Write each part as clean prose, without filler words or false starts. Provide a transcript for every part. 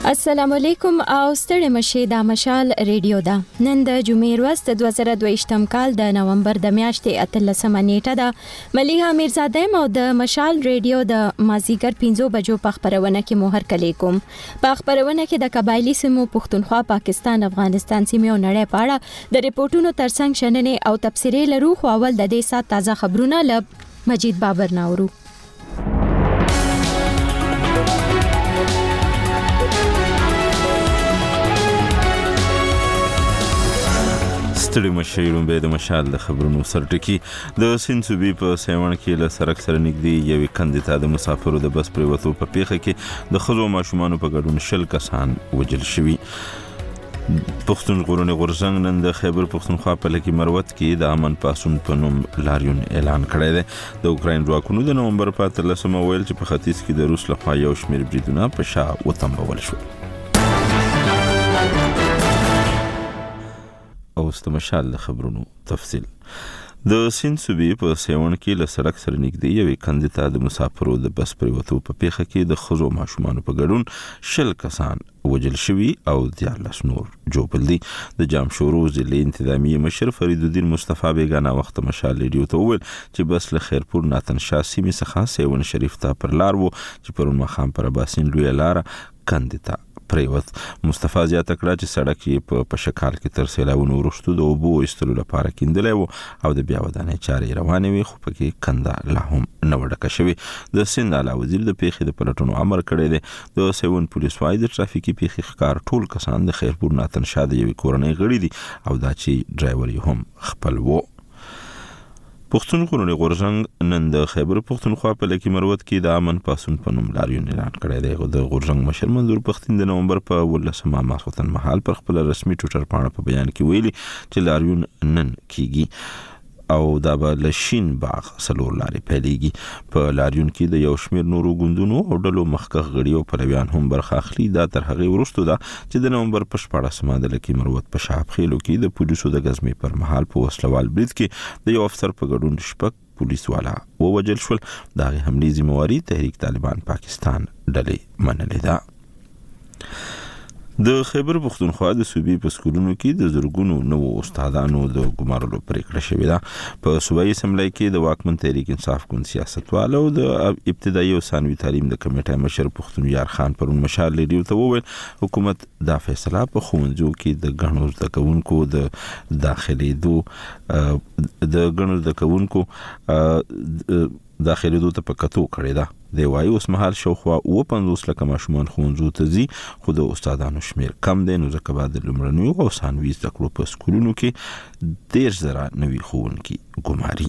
السلام علیکم او ستړي مشه د مشال ریډیو دا نن د جمعې ورځ د 2022م کال د نومبر د میاشتې 13 نیټه ده ملیحه میرزاده او د مشال ریډیو د مازیګر 5 بجو په خبرونه کې مهر کلی کوم په خبرونه کې د قبایلی سیمو پښتونخوا پاکستان افغانستان سیمې او نړۍ په اړه د ریپورتونو ترڅنګ شننې او تبصرې لرو خو اول د دې سات تازه خبرونه ل مجید بابر ناورو ستړي مشایرون به د مشال د خبرونو سرټکی د سینسوبي په سیمون کې له سرک سره نږدې یوې کندې ته د مسافرو د بس پریوتو په پیښه کې د خزو ماشومان په ګډون 10 کسان وژل شوي. پښتون غرونه غورزنګ نن د خیبر پښتونخوا په لکه مروت کې د امن پاسون په نوم لاریون اعلان کړی دی. د اوکراین ځواکونو د نومبر په 13 ویل چې په ختیځ کې د روس لخوا یو شمېر بریدونه په شا وتمبول شول. او استمشال د خبرونو تفصیل د سینسوبي په سیمون کې له سرک سره نږدې یوې کندې ته د مسافرو د بس پریوتو په پیښه کې د خزو ماشومان په ګډون 10 کسان وژل شوي او 14 نور جوړل دي. د جام شورو ضلع انتظامی مشر فرید الدین مصطفی بیگانه وخت مشال ریډیو ته وویل چې بس له خیرپور ناتن شاه سیمې څخه سیون شریف ته پر لار وو چې پرون مخام پر باسین لوی لار کندې ته پریوت. مصطفی زیاته کړه چې سړک یې په شکال کې تر سیلاونو وروسته د اوبو ایستلو لپاره کیندلی وو او د بیا ودانۍ چارې روانې وي خو پکې کنده لا هم نه وډکه شوې. د سند اعلی وزیر د پیښې د پلټنو امر کړی دی. د سیون پولیس وايي د ټرافیکي پیښې ښکار ټول کسان د خیرپور ناتن شاه د یوې کورنۍ غړي دي او دا چې ډرایور یې هم خپل وو. پښتون غرونه غورزنګ نن د خیبر پښتونخوا په لکه مروت کې د امن پاسون په نوم لاریون اعلان کړی دی. د غورزنګ مشر منظور پښتين د نومبر په 18 ماسختن مهال پر خپل رسمي ټویټر باندې په بیان کې ویلي چې لاریون نن کیږي او دا به لشین باغ سلور لاري پیلېږي. په لاریون کې د یو شمېر نورو ګوندونو او ډلو مخکخ غړي او پلویان هم برخه اخلي. دا تر هغه وروسته ده چې د نومبر په 14 د لکه مروت په شاب خېلو کې د پولیسو د غزمې پر مهال په وسلوال برید کې د یو افسر په ګډون شپږ پولیس والا ووژل شول. دا غي حملې ذمہواری تحریک طالبان پاکستان ډلې منلې ده. د خیبر پښتونخوا د صوبې په سکولونو کې د زرګونو نوو استادانو د ګمارلو پریکړه شوې ده. په صوبایي اسمبلی کې د واکمن تحریک انصاف ګوند سیاستوالو د ابتدایي او ثانوي تعلیم د کمیټې مشر پښتون یار خان پرون مشال ریډیو ته وویل حکومت دا فیصله په ښوونځیو کې د غنو زده کوونکو د داخليدو ته پکاتو کړی ده. دی وايي اوس مهال شاوخوا 50 لکه ماشومان ښوونځو ته ځي خو د استادانو شمیر کم دی نو ځکه بعد لومړنیو او ثانوي زده کړو په سکولونو کې 10,000 نوي ښوونکي ګماري.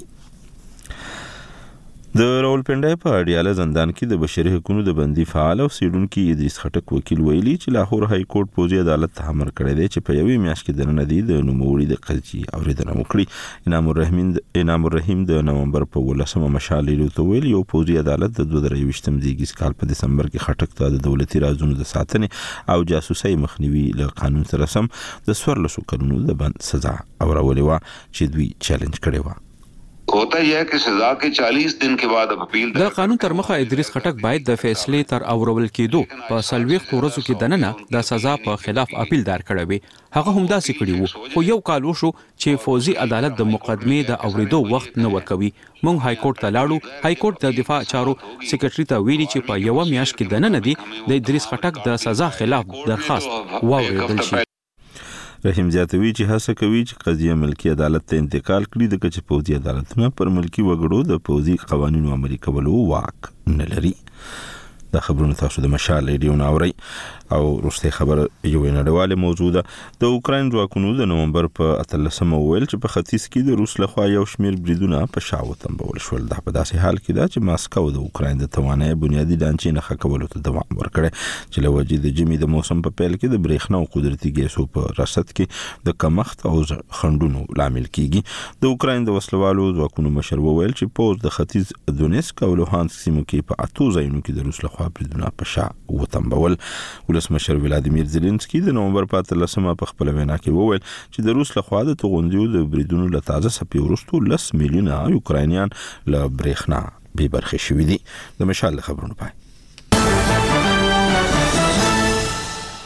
د راولپنډای په اډیاله زندان کې د بشري حقوقو د بندي فعال او سیډونکو ادریس خټک وکیل ویلي چې لاهور های کورټ پوزي عدالت ته امر کړی دی چې په یوې میاشت کې د ندی د نوموړي د قضیې اوریدنه وکړي. انعام الرحیم د نومبر په 18 مشال ته ویل یو پوزي عدالت د 2023 دیګیس کال په دسمبر کې خټک ته د دولتي رازونو د ساتنې او جاسوسي مخنیوي له قانون سره سم د 14 کلونو د بند سزا اورولې و چې دوی چیلنج کړی و. होता यह कि सजा के 40 दिन के बाद अपील د قانون تر مخه ادریس خټک باید د فیصلې تر اورول کېدو په 40 ورځو کې دننه د سزا په خلاف اپیل دار کړی وي. هغه هم داسې کړی وو خو یو کال وشو چې فوزي عدالت د مقدمې د اوریدو وخت نه ورکوي. مونږ های کورټ ته لاړو. های کورټ د دفاع چارو سیکریټری ته ویلي چې په یو میاشت کې دننه دی د ادریس خټک د سزا خلاف درخواست واوریدل شي. رحیم زیاتوي چې هڅه کوي چې قضیه ملکی عدالت ته انتقال کړي د کچ پوزي عدالتونه پر ملکی وګړو د پوزي قوانینو عملي کولو واک نه لري. دا خبرونه تاسو د مشال ریډیو ناوري او وروسته خبر یو نړیواله موضوع ده. د اوکراین ځواکونو د نومبر په 13 ویل چې په ختیځ کې د روس لخوا یو شمېر بریدونه په شا وتمبول شول. دا په داسې حال کې ده چې ماسکو د اوکراین د توانایي بنیادی ډانچې نه ښکولو ته دوام ورکړي چې له وجې د جمی د موسم په پیل کې د برېښنا او قدرتي ګیسو په رصد کې د کمښت او خندونو لامل کیږي. د اوکراین د وسلوالو ځواکونو مشر وویل چې پوز د ختیځ دونیسک او لوهانسک سیمو کې په 8 ځایونو کې د روس لخوا بریدونه په شا وتمبول. ولسمشر ولادیمیر زيلنسکي د نومبر په 13 په خپل وینا کې وویل چې د روس لخوا د توغندیو د بریدونو له تازه سپي ورستو 10 میلیونه یوکراینیان له برېښنا بې برخې شوي دي. د مشال خبرونه پای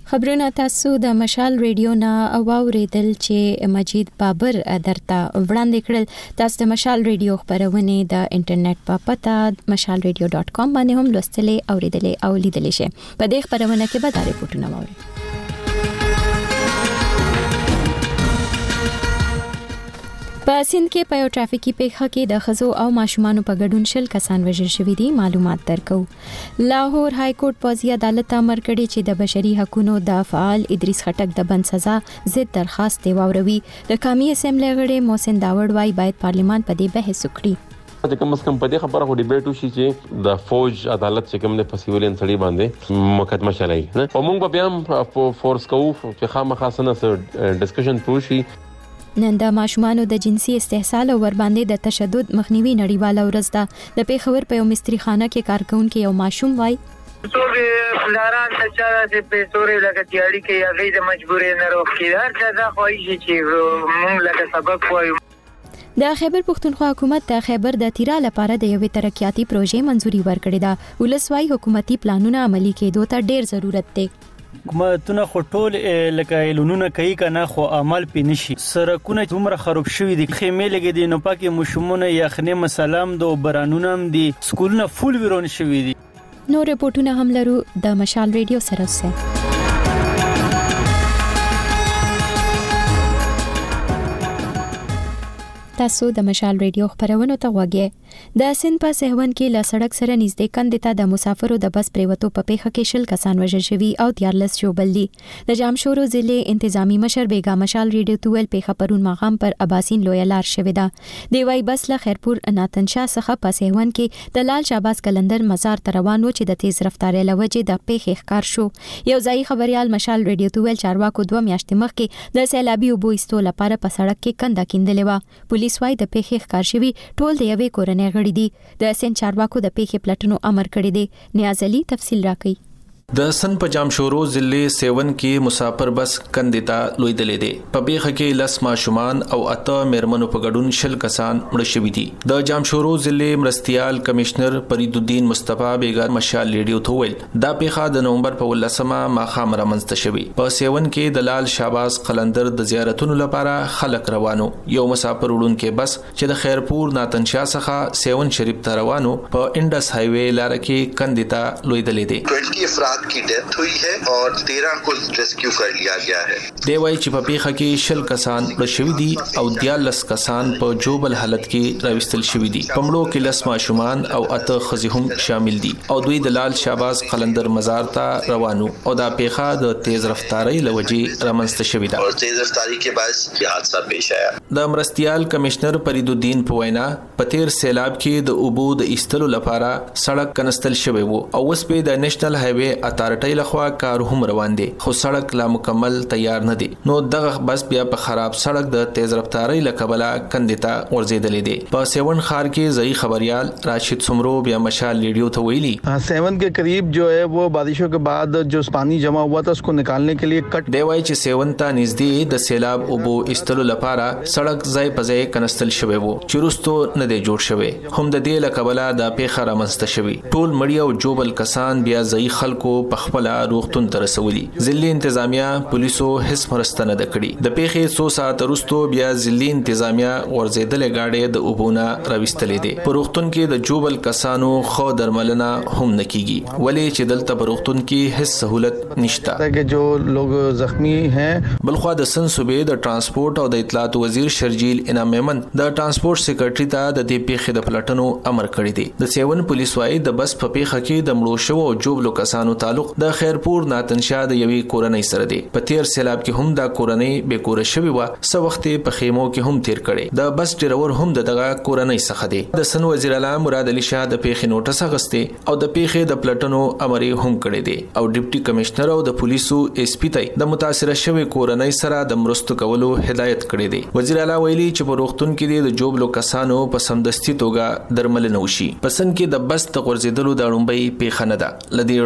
خبرونه تاسو د مشال ریډیو نه واوریدل چې مجید بابر درته وړاندې کړل. تاسو د مشال ریډیو خبرونه د انټرنیټ په پتا mashalradio.com باندې هم لوستلې اوریدلې او لیدلې شئ. په دې خبرونه کې به دا ریپورتونه واورئ. په سند کې په یو ټرافیکي پیښه کې د خزو او ماشومانو په ګډون 10 کسان وژل شوي دي. معلومات درکو. لاهور های کورټ پوزي عدالت امر کړی چې د بشري حقوقو د فعال ادریس خټک د بند سزا ضد درخواست واوروي. د قومي اسمبلی غړي محسن داوړ وايي باید پارلیمان په دې بحث وکړي. د کوم کم په دې خبره خو ډیبیټ وشي چې د فوج عدالت چې کوم نه پسیولین سړي باندې مقدمه چلای نه او موږ بیا هم فورس کوو چې خامخا سره ډسکشن پوشي. نن د ماشومانو د جنسي استحصال او ور باندې د تشدد مخنیوي نړیواله ورځ ده. د پیښور په یو مستری خانه کې کارکونکو یو ماشوم وای ټول فلاران ته چا د پیسوري لکه تیاری کې یا غي د مجبورې نه روکي هر څه دا خوایي چې موږ لکه سبق وایو. د خیبر پختونخوا حکومت د خیبر د تیرا لپاره د یوې ترقیاتي پروژې منځوري ورکړې ده. ولسوي حکومتي پلانونه عملي کېدو ته ډیر ضرورت دی. حکومتونه خو ټول لکه لونونه کوي کنه خو عمل پې نشي. سرکونه دومره خراب شوي دي، خیمې لګې دي، نو پاکي مشمونه یخنې مسالم دو برانونه هم دي، سکولونه فول ویرون شوي دي. نو رپورټونه هم لرو د مشال ریډیو سره سره. تاسو د مشال ریډیو خبرونه ته وګورئ. د سند په سهون کې له سړک سره نږدې کندې ته د مسافرو د بس پریوتو په پیښه کې 10 کسان وژل شوي او 14 ژوبل دي. د جامشورو ضلع انتظامی مشر بیگا مشال ریډیو تویل پیښه پرون مقام پر اباسین لوی لار شوې ده. دی وای بس له خیرپور ناتنشا څخه په سهون کې د لال شاباس کلندر مزار ته روان و چې د تیز رفتارۍ لوجې د پیښې ښکار شو. یو ځای خبريال مشال ریډیو تویل چارواکو 2 میاشتې مخکې د سیلابي اوبو ایستو لپاره په سړک کې کنده کیندلې و. پولیس وای د پیښې ښکار شوي ټول د یوې کورنۍ غړي دي. د سن چارواکو د پیښې پلټنو امر کړی دی. نیاز علي تفصیل راکړي. د سن په جامشورو ضلع سیون کې مسافر بس کندتا لویدلې دي. په بیخه کې لس ماشومان او اته میرمنو په ګډون 10 کسان مړ شوي دي. د جامشورو ضلع مرستيال کمشنر فرید الدین مصطفی بیگا مشال ریډیو ته ویل دا پیښه د نومبر په 18مه ماخام رامنځته شوی. په سیون کې د لال شاباس قلندر د زیارتونو لپاره خلک روانو. یو مسافر وړونکو بس چې د خیرپور ناتنشا څخه سیون شریف ته روانو په انډس های وی لار کې کندتا لویدلې دي. 20 افراد की डेथ हुई है और 13 को रेस्क्यू कर लिया गया है. دی وای چې په پیښه کې 10 کسان مړ شوي دي او 14 کسان په جوبل حالت کې راوستل شوي دي. پمړو کې لس ماشومان او اته خزي هم شامل دي او دوی د لال شاباس قلندر مزار ته روانو او دا پیښه د تیز رفتارۍ لوجې رامنځته شوې ده. اور تیز رفتاری کے باعث یہ حادثہ پیش آیا. د مرستيال کمشنر فرید الدین په وینا په تیر سیلاب کې د اوبو د ایستلو لپاره سړک کنستل شوی وو او اوس په د نېشنل های وی اتارټۍ لخوا کار هم روان دي خو سړک لا مکمل تیار نه دي. نو دغه بس بیا په خراب سړک د تیز رفتارۍ لکبله کندتا ورزیدلې دي. په سیون خار کې ځای خبريال راشد سمرو بیا مشال ریډیو ته ویلي سیون के करीब जो है वो बारिशों के बाद जो पानी जमा हुआ था उसको निकालने के लिए कट دی وای چې سیون ته نږدې د سیلاب اوبو استلو لپاره سړک ځای په ځای کنستل شوی وو چې وروستو نه دی جوړ شوی. هم د دې لکبله د پیښه رامنځته شوی. ټول مړی او جوبل کسان بیا ځای خلکو په خپل روغتون ته رسولي. ضلع انتظامیه پولیسو هیڅ مرسته نه کړې. د پیښې 100 ساعت وروسته بیا ضلع انتظامیه ورزیدلې گاډي د اوبونه راوستلې دي. په روغتون کې د جوبل کسانو خو درملنه هم نکېږي ولې چې دلته په روغتون کې هیڅ سہولت نشته. تاکہ جو لوگ زخمی ہیں. بلخوا د سن صوبې د ترانسپورت او د اطلاعات وزیر شرجیل انعام میمن د ترانسپورت سیکریټری ته د دې پیښې د پلټنو امر کړی دی. د سیون پولیس وايي د بس په پیښه کې د مړو شوو او جوبلو کسانو تعلق د خیرپور ناتنشا د یوې کورنۍ سره دی. په تیر سیلاب کې هم دا کورنۍ به کور شوی و سو وخت په خیمو کې هم تیر کړي. د بس ډرایور هم دغه کورنۍ څخه دی. د سن وزیر اعلی مراد علي شاه د پیښې نوټس اغسته او د پیښې د پلټنو امر هم کړی دی او ډیپټي کمشنر او د پولیسو اس پی ته د متاثر شوی کورنۍ سره د مرستو کولو هدایت کړی دی. وزیر اعلی ویلي چې په روغتون کې د جوبلو کسانو په سمدستي توګه درملنه وشي. پسند کې د بس د غورځیدلو د اړومبۍ پیښه نه ده. لدی وړاندې هم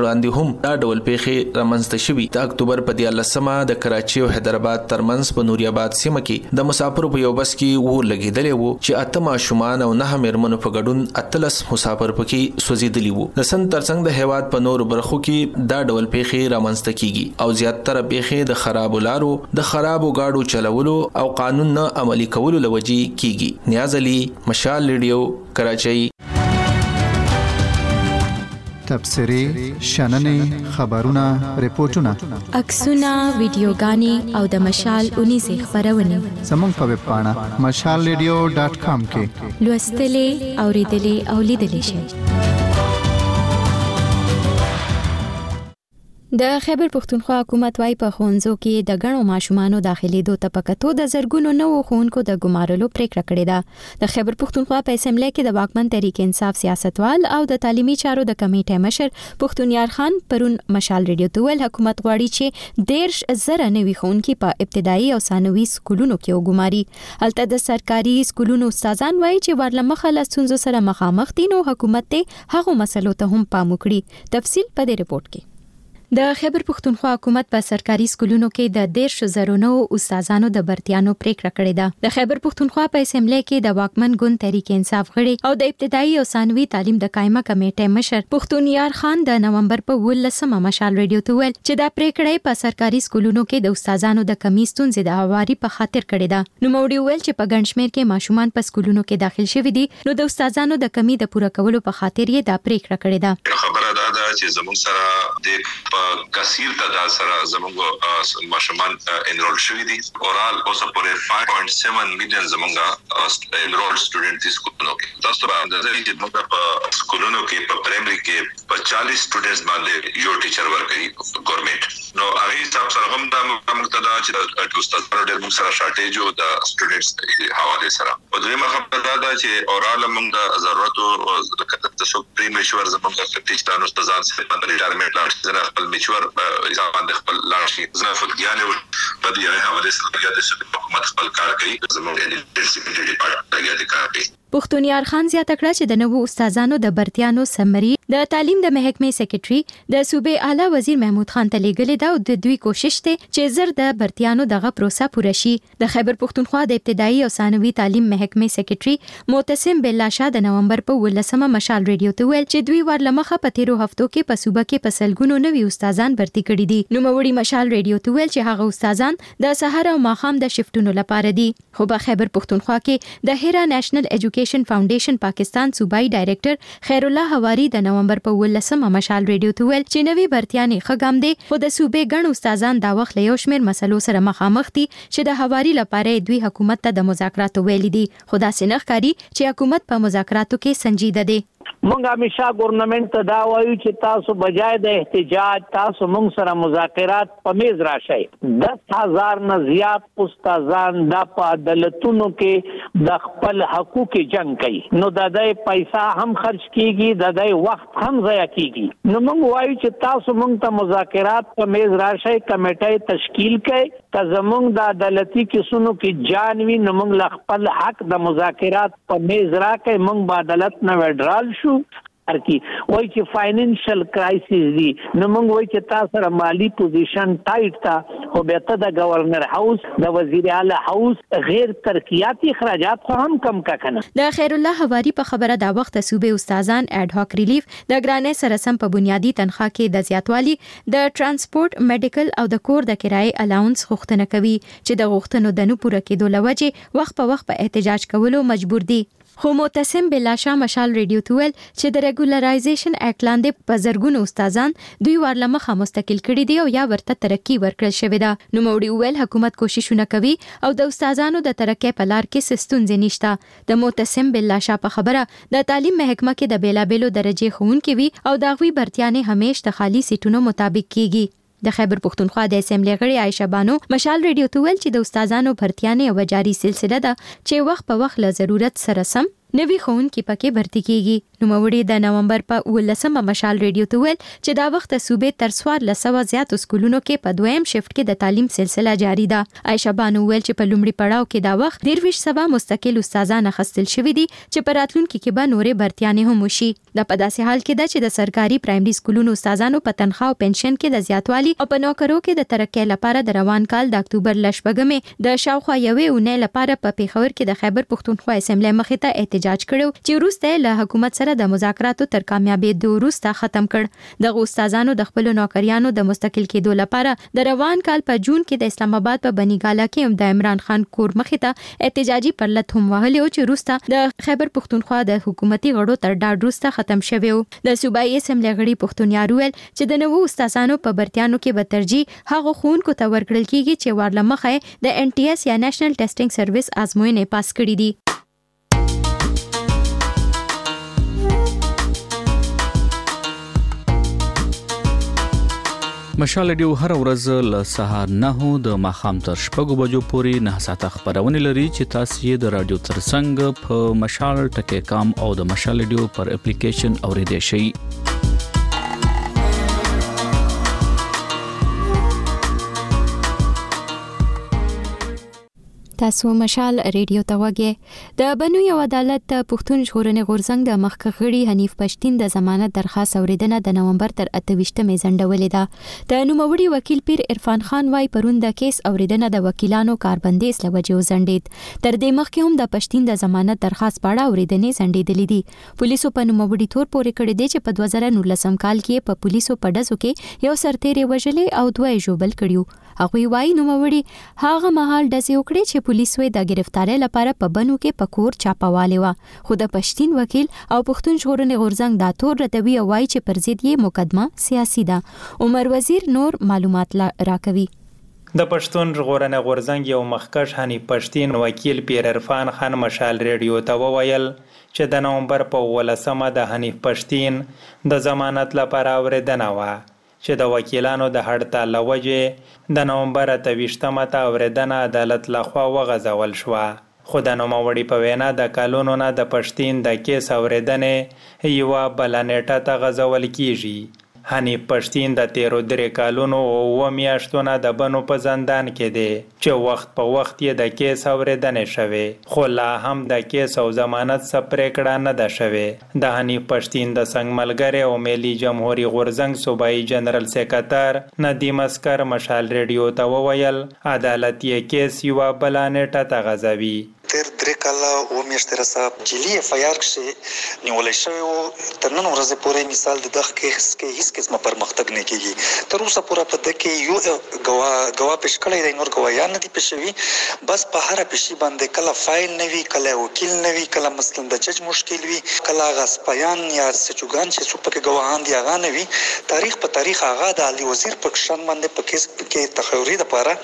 هم دا ډول پیښې رامنځته شوي. د اکتوبر په 13مه د کراچي او حیدرآباد ترمنځ په نوریاباد سیمه کې د مسافرو په یو بس کې اور لګیدلی وو چې 8 ماشومان او 9 میرمنو په ګډون 13 مسافر پکې سوځېدلي وو. د سند ترڅنګ د هیواد په نورو برخو کې دا ډول پیښې رامنځته کیږي او زیاتره پیښې د خرابو لارو، د خرابو گاډو چلولو او قانون نه عملي کولو لوجې کیږي. نیاز علي، مشال ریډیو، کراچۍ. تبصرې، شننې، خبرونه، ریپورتونه، عکسونه، ویډیوګانې او د مشال 19 خبرونه زموږ په ویب پاڼه mashalradio.com کې لوستلې، اوریدلې او لیدلې شئ. د خیبر پختونخوا حکومت وايي په ښوونځو کې د غنو ماشومانو داخليدو ته پکاتو د زرګونو نوو ښوونکو د ګمارلو پریکړه کړې ده. د خیبر پختونخوا په اسمبلی کې د واکمن تحریک انصاف سیاستوال او د تعلیمي چارو د کمیټې مشر پختونیار خان پرون مشال ریډیو ته ویل حکومت غواړي چې 13,000 نوي ښوونکي په ابتدایي او ثانوي سکولونو کې وګماري. هلته د سرکاري سکولونو استادان وايي چې ورلمخه له ستونزو سره مخامخ دي، نو حکومت ته هغو مسلو ته هم پام وکړي. تفصیل په دې ریپورت کې. د خیبر پختونخوا حکومت په سرکاري سکولونو کې د 13,000 نوو استادانو د برتیانو پریکړه کړې ده. د خیبر پختونخوا په اسمبلی کې د واکمن ګوند تحریک انصاف غړي او د ابتدایي او ثانوي تعلیم د قائمه کمیټې مشر پختونیار خان د نومبر په 18مه مشال ریډیو ته ویل چې دا پریکړه په سرکاري سکولونو کې د استادانو د کمی ستونزې د هواري په خاطر کړې ده. نو موړي ویل چې په ګڼشمیر کې ماشومان په سکولونو کې داخل شوي دي، نو د استادانو د کمی د پوره کولو په خاطر یې دا پریکړه کړې ده. خبره ده چې زموږ سره د کثیر تعداد سره زموږ ماشومان انرول شوي دي. اورال اوسه پورې 5.7 میلیون زموږ انرول سټوډنټ دي سکولونو کې. تاسو باندې چې موږ په سکولونو کې په پرایمري کې په 40 سټوډنټس باندې یو ټیچر ورکړي ګورنمنت. نو هغه حساب سره هم د مقتدا چې استادانو ډېر موږ سره شارټیج او د سټوډنټس حواله سره. په دویمه خبره ده چې اورال موږ د ضرورت او د کتاب شو پریمیشور زموږ ټیچرانو استادان سره په ریټایرمنټ لاړ خپل میچور ځان د خپل لاشي زنه فوتګیانه په دې حواله سره د حکومت خپل کار کوي. زموږ د سیکورټي ډپارټمنټ کار کوي. پختونیار خان زیاته کړه چې د نوو استادانو د برتیانو سمري د تعلیم د محکمې سیکریټري د صوبې اعلی وزیر محمود خان ته لیږلې ده او د دوی کوشش ته چې زر د برتیانو دغه پروسه پوره شي. د خیبر پختونخوا د ابتدایي او ثانوي تعلیم محکمې سیکریټري معتصم بالله شاه د نومبر په 18مه مشال ریډیو ته ویل چې دوی ورلمخه په 13 هفتو کې په صوبه کې په سلګونو نوي استادان برتي کړي دي. نو موړي مشال ریډیو ته ویل چې هغه استادان د سحر او ماخام د شفټونو لپاره دي. خو په خیبر پختونخوا کې د هیرا نېشنل ایجوکیشن فاونډیشن پاکستان صوبایي ډایریکټر خیر الله حواری د نومبر په 18مه مشال ریډیو ته ویل چې نوي برتیانې خګام دي، خو د صوبې ګڼ استادان دا وخت له یو شمېر مسلو سره مخامخ دي چې د حواری لپاره دوی حکومت ته د مذاکراتو ویلي دي. خو دا سنخ کاری چې حکومت په مذاکراتو کې سنجیده دي. مونږ همیشه ګورنمنت ته دا وایو چې تاسو بجای د احتجاج تاسو مونږ سره مذاکرات په میز راشئ. 10,000 نه زیات استادان د په عدالتونو کې د خپل حقوق جنگ کوي، نو د دې پیسې هم خرج کیږي، د دې وخت هم ضایع کیږي. نو مونږ وایو چې تاسو مونږ ته مذاکرات په میز راشئ، کمیټه تشکیل کړئ که زمونږ د عدالتي کیسونو کې جان وي، نو مونږ خپل حق د مذاکرات په میز راکړئ. مونږ به عدالت نه وډرال شو ارکی وای چې فاینانشل کرایسس دی، نو موږ وای چې تاسو سره مالی پوزیشن ټایټ تا او به ته د گورنر هاوس د وزیر اعلی هاوس غیر ترقیاتی اخراجات خو هم کم کا کنه. د خیر الله حواری په خبره دا وخت صوبې استادان اډ هاک ریلیف د ګرانې سره سم په بنیادی تنخواه کې د زیاتوالي د ترانسپورت، میډیکل او د کور د کرایې الاونس غوښتنه کوي چې د غوښتنو د نه پوره کېدو لوجه وخت په وخت په احتجاج کولو مجبور دي. خو معتصم بالله شاه مشال ریډیو ته ویل چې د ریګولرایزیشن اکټ لاندې په زرګونو استادان دوی ورلمخه مستقل کړي دي او یا ورته ترقی ورکړل شوې ده. نو موړي ویل حکومت کوششونه کوي او د استادانو د ترقی په لار کې ستونزې نشته. د معتصم بالله شاه په خبره د تعلیم محکمه کې د بیلابېلو درجه ښوونکي وي او د هغوی برتیانې همیش د خالی سیټونو مطابق کیږي. د خیبر پختونخوا د اسمبلی غړي عائشه بانو مشال ریډیو ته ویل چې د استادانو برتیانې یو جاري سلسله ده چې وخت په وخت له ضرورت سره سم نوی ښوونکي پکې भर्ती کیږي. نوموړي د نومبر په 19 مشال ریډیو ته ویل چې دا وخت صوبې تر 1400 زیات سکولونو کې په دویم شفت کې د تعلیم سلسله جاری ده. عائشہ بانو ویل چې په لومړي پړاو کې دا وخت 23 مستقل استادان اخستل شوي دي چې په راتلونکي کې به نورې برتیانې هم وشي. دا په داسې حال کې ده چې د سرکاري پرایمري سکولونو استادانو په تنخواه او پنشن کې د زیاتوالي او په نوکرو کې د ترقۍ لپاره د روان کال د اکتوبر لشبګمې د شاوخوا یوې اونۍ لپاره په پیښور کې د خیبر پښتونخوا اسمبلی مخې ته احتجاج کړو چې وروسته له حکومت سره د مذاکراتو تر کامیابې وروسته ختم کړ. د استادانو د خپل نوکریانو د مستقل کېدو لپاره د روان کال په جون کې د اسلام آباد په بنیګالا کې هم د عمران خان کور مخې ته احتجاجي پرلط هم وهلی او چې وروسته د خیبر پښتونخوا د حکومتي غړو تر ډاډ وروسته ختم شوی و. د صوبایي اسمبلی غړي پښتون یار ویل چې د نوو استادانو په برتیانو کې به ترجیح هغه ښوونکو ته ورکړل کیږي چې ورلمخه د NTS یا نېشنل ټیسټینګ سرویس ازموینې پاس کړي دي. مشال ریډیو هر ورځ له سهار 9 د ماښام تر 6 بجو پورې 9 ساعته خبرونه لري چې تاسو یې د رادیو ترڅنګ په مشال.com او د مشال ریډیو پر اپلیکیشن اوریدئ شئ. تاسو مشال ریډیو ته وګورئ. د بنو یو عدالت پښتون ژغورنې غورځنګ د مخکښ غړي حنیف پښتین د ضمانت درخواست اوریدنه د نومبر تر 28مې ځنډولې ده. د نوموړي وکیل پیر عرفان خان وايي پرون د کیس اوریدنه د وکیلانو کاربندیز لوجه وزندید. تر دې مخکې هم د پښتین د ضمانت درخواست پاړه اوریدنې ځنډېدلې دي. پولیسو په نوموړي تور پورې کړی دی چې په 2019 کال کې په پولیسو په ډزو کې یو سرتیری وژلې او دوه ژوبل کړیو. هغه وايي نوموړي هغه مهال ډزې وکړې چې پولیس وې د گرفتاری لپاره په بنو کې پکور چاپواله و. خو د پښتین وکیل او پښتون ژغورنې غورځنګ دا تور ردوي او وايي چې پر ضد یې مقدمه سیاسي ده. عمر وزیر نور معلومات راکوي. د پښتون ژغورنې غورځنګ یو مخکښ حنیف پښتین وکیل پیر عرفان خان مشال ریډیو ته وویل چې د نومبر په 18 د حنیف پښتین د ضمانت لپاره اوریدنه و چې د وکیلانو د هړتال لوجه د نومبر 28 ته اوریدنه عدالت لخوا وغځول شوه. خو د نوموړي په وینا د کلونو نه د پښتین د کیس اوریدنې یوه بله نیټه ته غځول کیږي. حنیف پښتین د 13 کالونو او 9 میاشتو نه د بنو په زندان کې دی چې وخت په وخت یې د کیس اوریدنې شوې، خو لا هم د کیس او ضمانت څخه پریکړه نه ده شوې. د حنیف پښتین د څنګ ملګری او ملي جمهوریت غورځنګ صوبایي جنرال سیکرټر ندیم اسکر مشال ریډیو ته وویل عدالت یې کیس یوه بله نیټه ته غځوي. تر 3 کاله او میاشتې رسا جلی FIR کې نیولای شوی او تر نن ورځې پورې مثال د دغه کیس کې هیڅ قسمه پرمختګ نه کیږي. تر اوسه پورې په دغه کې یو غوا پېښ کړی دی، نور غوایان نه دي پېښوي. بس په هر پېښې باندې کله فایل نه وي، کله وکیل نه وي، کله مثلا د جج مشکل وي، کله غسپیان یا سچوګان چې څوک پکې غواهان دي هغه نه وي. تاریخ په تاریخ هغه د علي وزیر په شان باندې په کیس کې تخیوري لپاره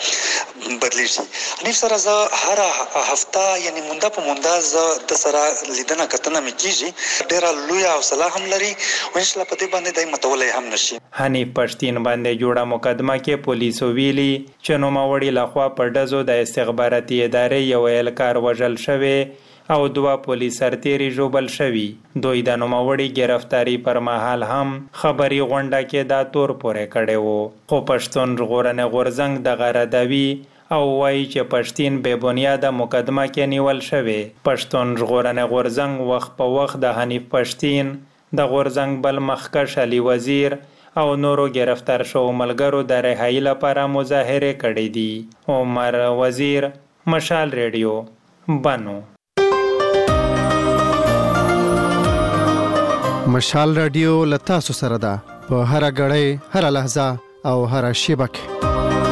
بدلیږي. حنیف سره زه هر هفته یعنی مونده په مونده زه د سره لیدنه کتنه میکیږي. ډیره لوی حوصله هم لري او ان شاء الله په دې باندې دای متولای هم نشي. حنیف پښتین باندې جوړه مقدمه کې پولیسو ویلي چې نوموړي لخوا په ډزو د استخباراتي ادارې یو اهلکار وژل شوی او 2 پولیس سرتیري ژوبل شوي. دوی د نوموړي گرفتاری پر مهال هم خبري غونډه کې دا تور پورې کړی وو. خو پښتون ژغورنې غورځنګ دغه ردوي او وایي چې پښتین بې بنیاده مقدمه کې نیول شوی. پښتون ژغورنې غورځنګ وخت په وخت د حنیف پښتین د غورځنګ بل مخکښ علي وزیر او نورو گرفتار شو ملګرو د رهایی لپاره مظاهره کړې دي. عمر وزیر مشال ریډیو بنو. مشال ریډیو لتاسو سره ده په هر غړې هر لحظه او هر شیبه کې.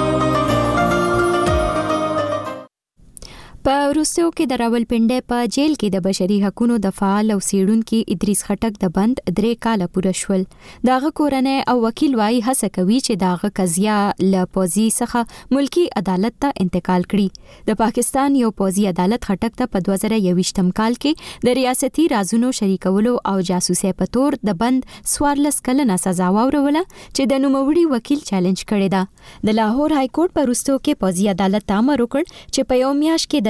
په وروستیو کې د راولپنډۍ په جیل کې د بشري حقوقو د فعال او څېړونکي ادریس خټک د بند 3 کاله پوره شول. دغه کورنۍ او وکیل وايي هڅه کوي چې دغه قضیه له پوځي څخه ملکی عدالت ته انتقال کړي. د پاکستان یو پوځي عدالت خټک ته په 2021 کال کې د ریاستي رازونو شریکولو او جاسوسي په تور د بند 14 کلنه سزا واوروله چې د نوموړي وکیل چیلنج کړی ده. د لاهور های کورټ په وروستیو کې پوځي عدالت ته امر وکړ چې په یو میاشت کې د نن د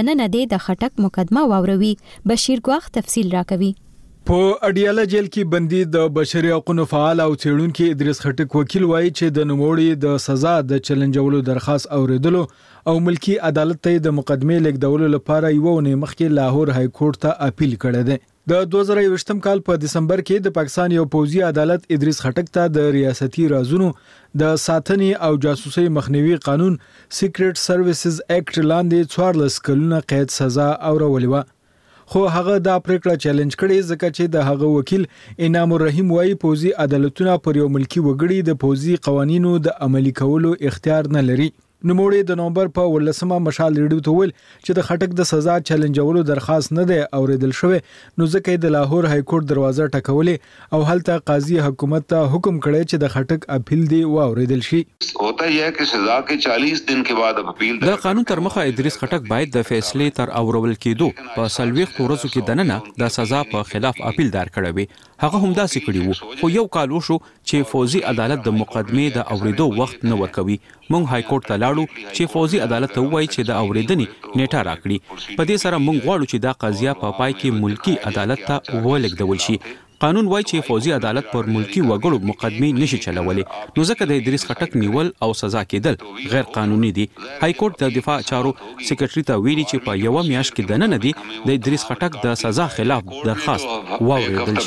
د خټک مقدمه واوروي. بشیر ګواخ تفصیل راکوي. په اډیاله جیل کې بندي د بشري حقوقو فعال او څېړونکي ادریس خټک وکیل وایي چې د نوموړي د سزا د چیلنجولو درخواست اوریدلو او ملکی عدالت ته د مقدمې لیکدولو لپاره یو ونې مخکې لاهور های کورټ ته اپیل کړی دی. د 2020 کال په دسمبر کې د پاکستان یو پوځي عدالت ادریس خټک ته د ریاستي رازونو د ساتنې او جاسوسي مخنیوي قانون سیکریټ سروسز اکټ لاندې 14 کلونه قید سزا اورولې و. خو هغه دا پریکړه چیلنج کړي ځکه چې د هغه وکیل انعام الرحیم وایي پوځي عدالتونه پر یو ملکی وګړي د پوځي قوانینو د عملي کولو اختیار نه لري. نوموړي د نومبر په 18 مشال ریډیو ته ویل چې د خټک د سزا چیلنجولو درخواست نه دی اوریدل شوی، نو ځکه د لاهور های کورټ دروازه ټکولې او هلته قاضي حکومت ته حکم کړی چې د خټک اپیل دی واوریدل شي. ہوتا یہ ہے کہ سزا کے 40 دن کے بعد اپیل د قانون تر مخه ادریس خټک باید د فیصلې تر اورول کېدو په 40 ورځو کې دننه د سزا په خلاف اپیل دار کړی وي. هغه هم داسې کړی وو، خو یو کال وشو چې فوزي عدالت د مقدمې د اوریدو وخت نه ورکوي. مونږ های کورټ ته لاړو چې فوزي عدالت ته وایي چې د اوریدنې نیټه راکړي. په دې سره مونږ غواړو چې دا قضیه په پای کې ملکی عدالت ته ولېږدول شي. قانون وایي چې فوزي عدالت پر ملکی وګړو مقدمې نشي چلولې، نو ځکه د ادریس خټک نیول او سزا کېدل غیر قانوني دي. های کورټ د دفاع چارو سیکریټري ته ویلي چې په یو میاشت کې دننه دي د ادریس خټک د سزا خلاف درخواست واوریدل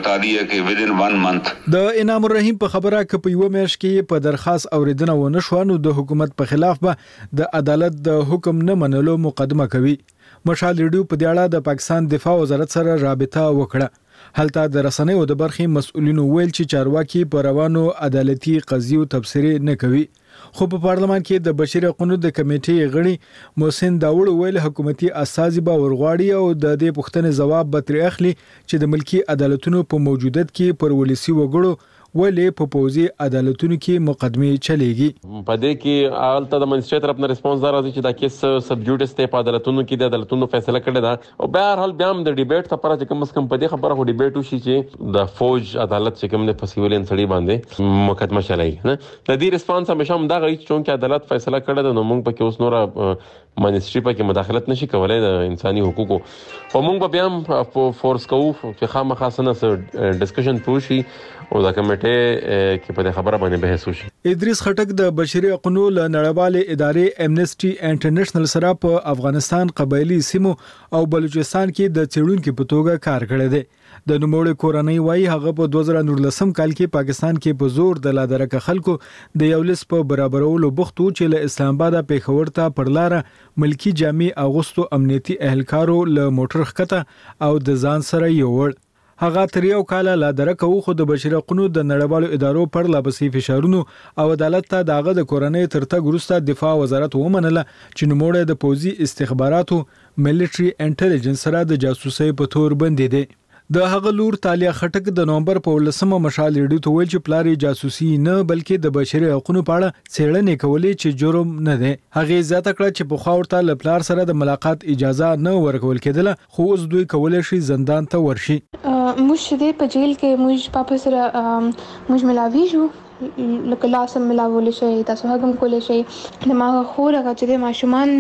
شي. د انعام الرحیم په خبره کې په یو میاشت کې په درخواست اوریدنه ونه شو، نو د حکومت په خلاف به د عدالت د حکم نه منلو مقدمه کوي. مشال ریډیو په دې اړه د پاکستان دفاع وزارت سره رابطه وکړه. هلته د رسنیو د برخې مسؤلینو ویل چې چارواکي په روانو عدالتي قضیو تبصره نه کوي. خو په پارلمان کې د بشري حقوقو د کمیټې غړي محسن داوود ویل حکومتي اساسي به ورغواړي او د دې پوښتنې ځواب به تر اخلي چې د ملکی عدالتونو په موجودیت کې پر ولسی وګړو ولې په پوځي عدالتونو کې مقدمه چلیږي. په دې کې آلته د منسټر طرف نه ریسپانس راځي چې دا کیس سب جوډیس ته په عدالتونو کې د عدالتونو فیصله کړی دا او به هر حال بیا هم د ډیبیټ لپاره چې کوم په دې خبره هو ډیبیټ وشي چې د فوج عدالت چې کوم نه فسیولین سړي باندې مقدمه چلایي نه د دې ریسپانس همیشه هم دا غوښتي چې عدالت فیصله کړی دا نو موږ پکې اوس نور منسټری پکې مداخلت نشي کولای د انساني حقوقو او موږ به هم فورس کوو چې خامخا سره ډسکشن پروشي او دا کمیټه کې په خبره باندې بحث وشي. ادریس خټک د بشري حقوقو له نړیوالې ادارې امنیسټي انټرنیشنل سره په افغانستان قبایلی سیمو او بلوچستان کې د څېړونکو په توګه کار کړی دی. د نوموړي کورنۍ وایي هغه په 2019 کال کې پاکستان کې په زور د لادرکه خلکو د یو لس په برابرولو بوختو چې له اسلام آباد پیښور ته پر لار ملکی جامع اغوستو امنیتي اهلکارو له موټر خکته او د ځان سره یوړ. هغه تر یو کال لادرکه خو د بشري حقوقو د نړیوالو ادارو پر لابسې فشارونو او عدالت ته داغه د کورنۍ ترتګ وروسته دفاع وزارت ومنله چې نوموړی د پوځي استخباراتو ملټري انټيليجنس سره د جاسوسي په تور بندي دي. د هغه لور تالیا خټک د نومبر په 18 مشال ریډیو ته ویل چې پلاری جاسوسي نه بلکې د بشري حقوقو په اړه څېړنې کولې چې جرم نه دی. هغه زیاته کړه چې په خاورته ل پلار سره د ملاقات اجازه نه ورکول کېدله، خو اوس دوی کولای شي زندان ته ورشي. موږ د په جیل کې موږ پاپا سره موږ ملاویږو لکه لاسم ملاول شي تاسو هغه کولای شي د ما خو راغی چې ماشومان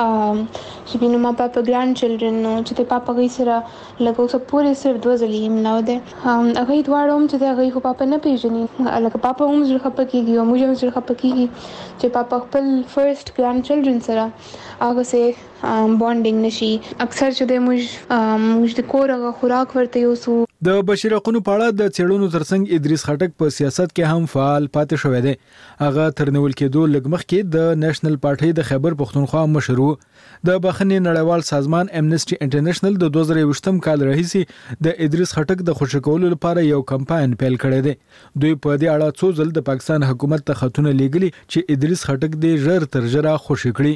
چې بینو ما پاپا ګرانډ چلډرن نو چې پاپا غي سره لکه اوس پورې سر دوه ځلې ملاو ده هغه دوړ هم چې هغه خو پاپا نه پیژني لکه پاپا هم زړه خپکیږي او موږ هم زړه خپکیږي چې پاپا خپل فرست ګرانډ چلډرن سره هغه سه بانډینګ نشي. اکثر چې موږ د کور هغه خوراک ورته یوسو. د بشري حقوقو په اړه د څېړنو ترڅنګ ادریس خټک په سیاست کې هم فعال پاتې شوی دی. هغه تر نیول کېدو لږ مخکې د نېشنل پارټي د خیبر پښتونخوا مشر و. د بخښنې نړیوال سازمان امنیسټي انټرنیشنل د 2020 کال راهیسې د ادریس خټک د خوشی کولو لپاره یو کمپاین پیل کړی دی. دوی په دې اړه څو ځل د پاکستان حکومت ته خطونه لیږلي چې ادریس خټک دې ژر تر ژره خوشی کړي.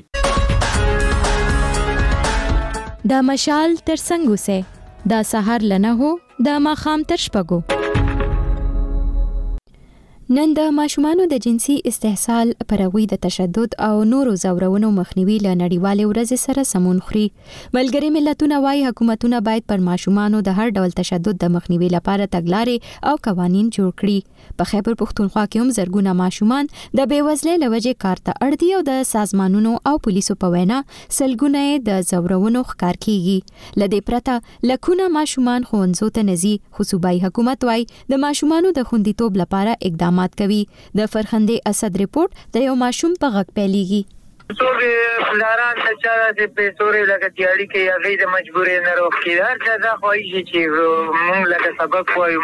دا مشال تر څنګه وسه دا سحر لنه هو دا ماخام تر شپږو. نن د ماشومانو د جنسي استحصال پر هغوی د تشدد او نورو زورونو مخنیوي له نړیوالې ورځې سره سمون خوري. ملګري ملتونه وايي حکومتونه باید پر ماشومانو د هر ډول تشدد د مخنیوي لپاره تګلارې او قوانین جوړ کړي. په خیبر پښتونخوا کې هم زرګونه ماشومان د بېوزلۍ له وجې کار ته اړ دي او د سازمانونو او پولیسو په وینا سلګونه د زورونو ښکار کیږي. له دې پرته لکونه ماشومان ښوونځو ته نه ځي، خو صوبایي حکومت وايي د ماشومانو د خوندیتوب لپاره اقدامات کوي. د فرخندې اسد ریپورت د یو ماشوم په غږ پیلېږي. څوک فلاران د چا د پیسوري لکه تیاری کې یا غیر مجبورې نه روخ کې هر څه دا خوایي چې مونږ لکه سبق وایو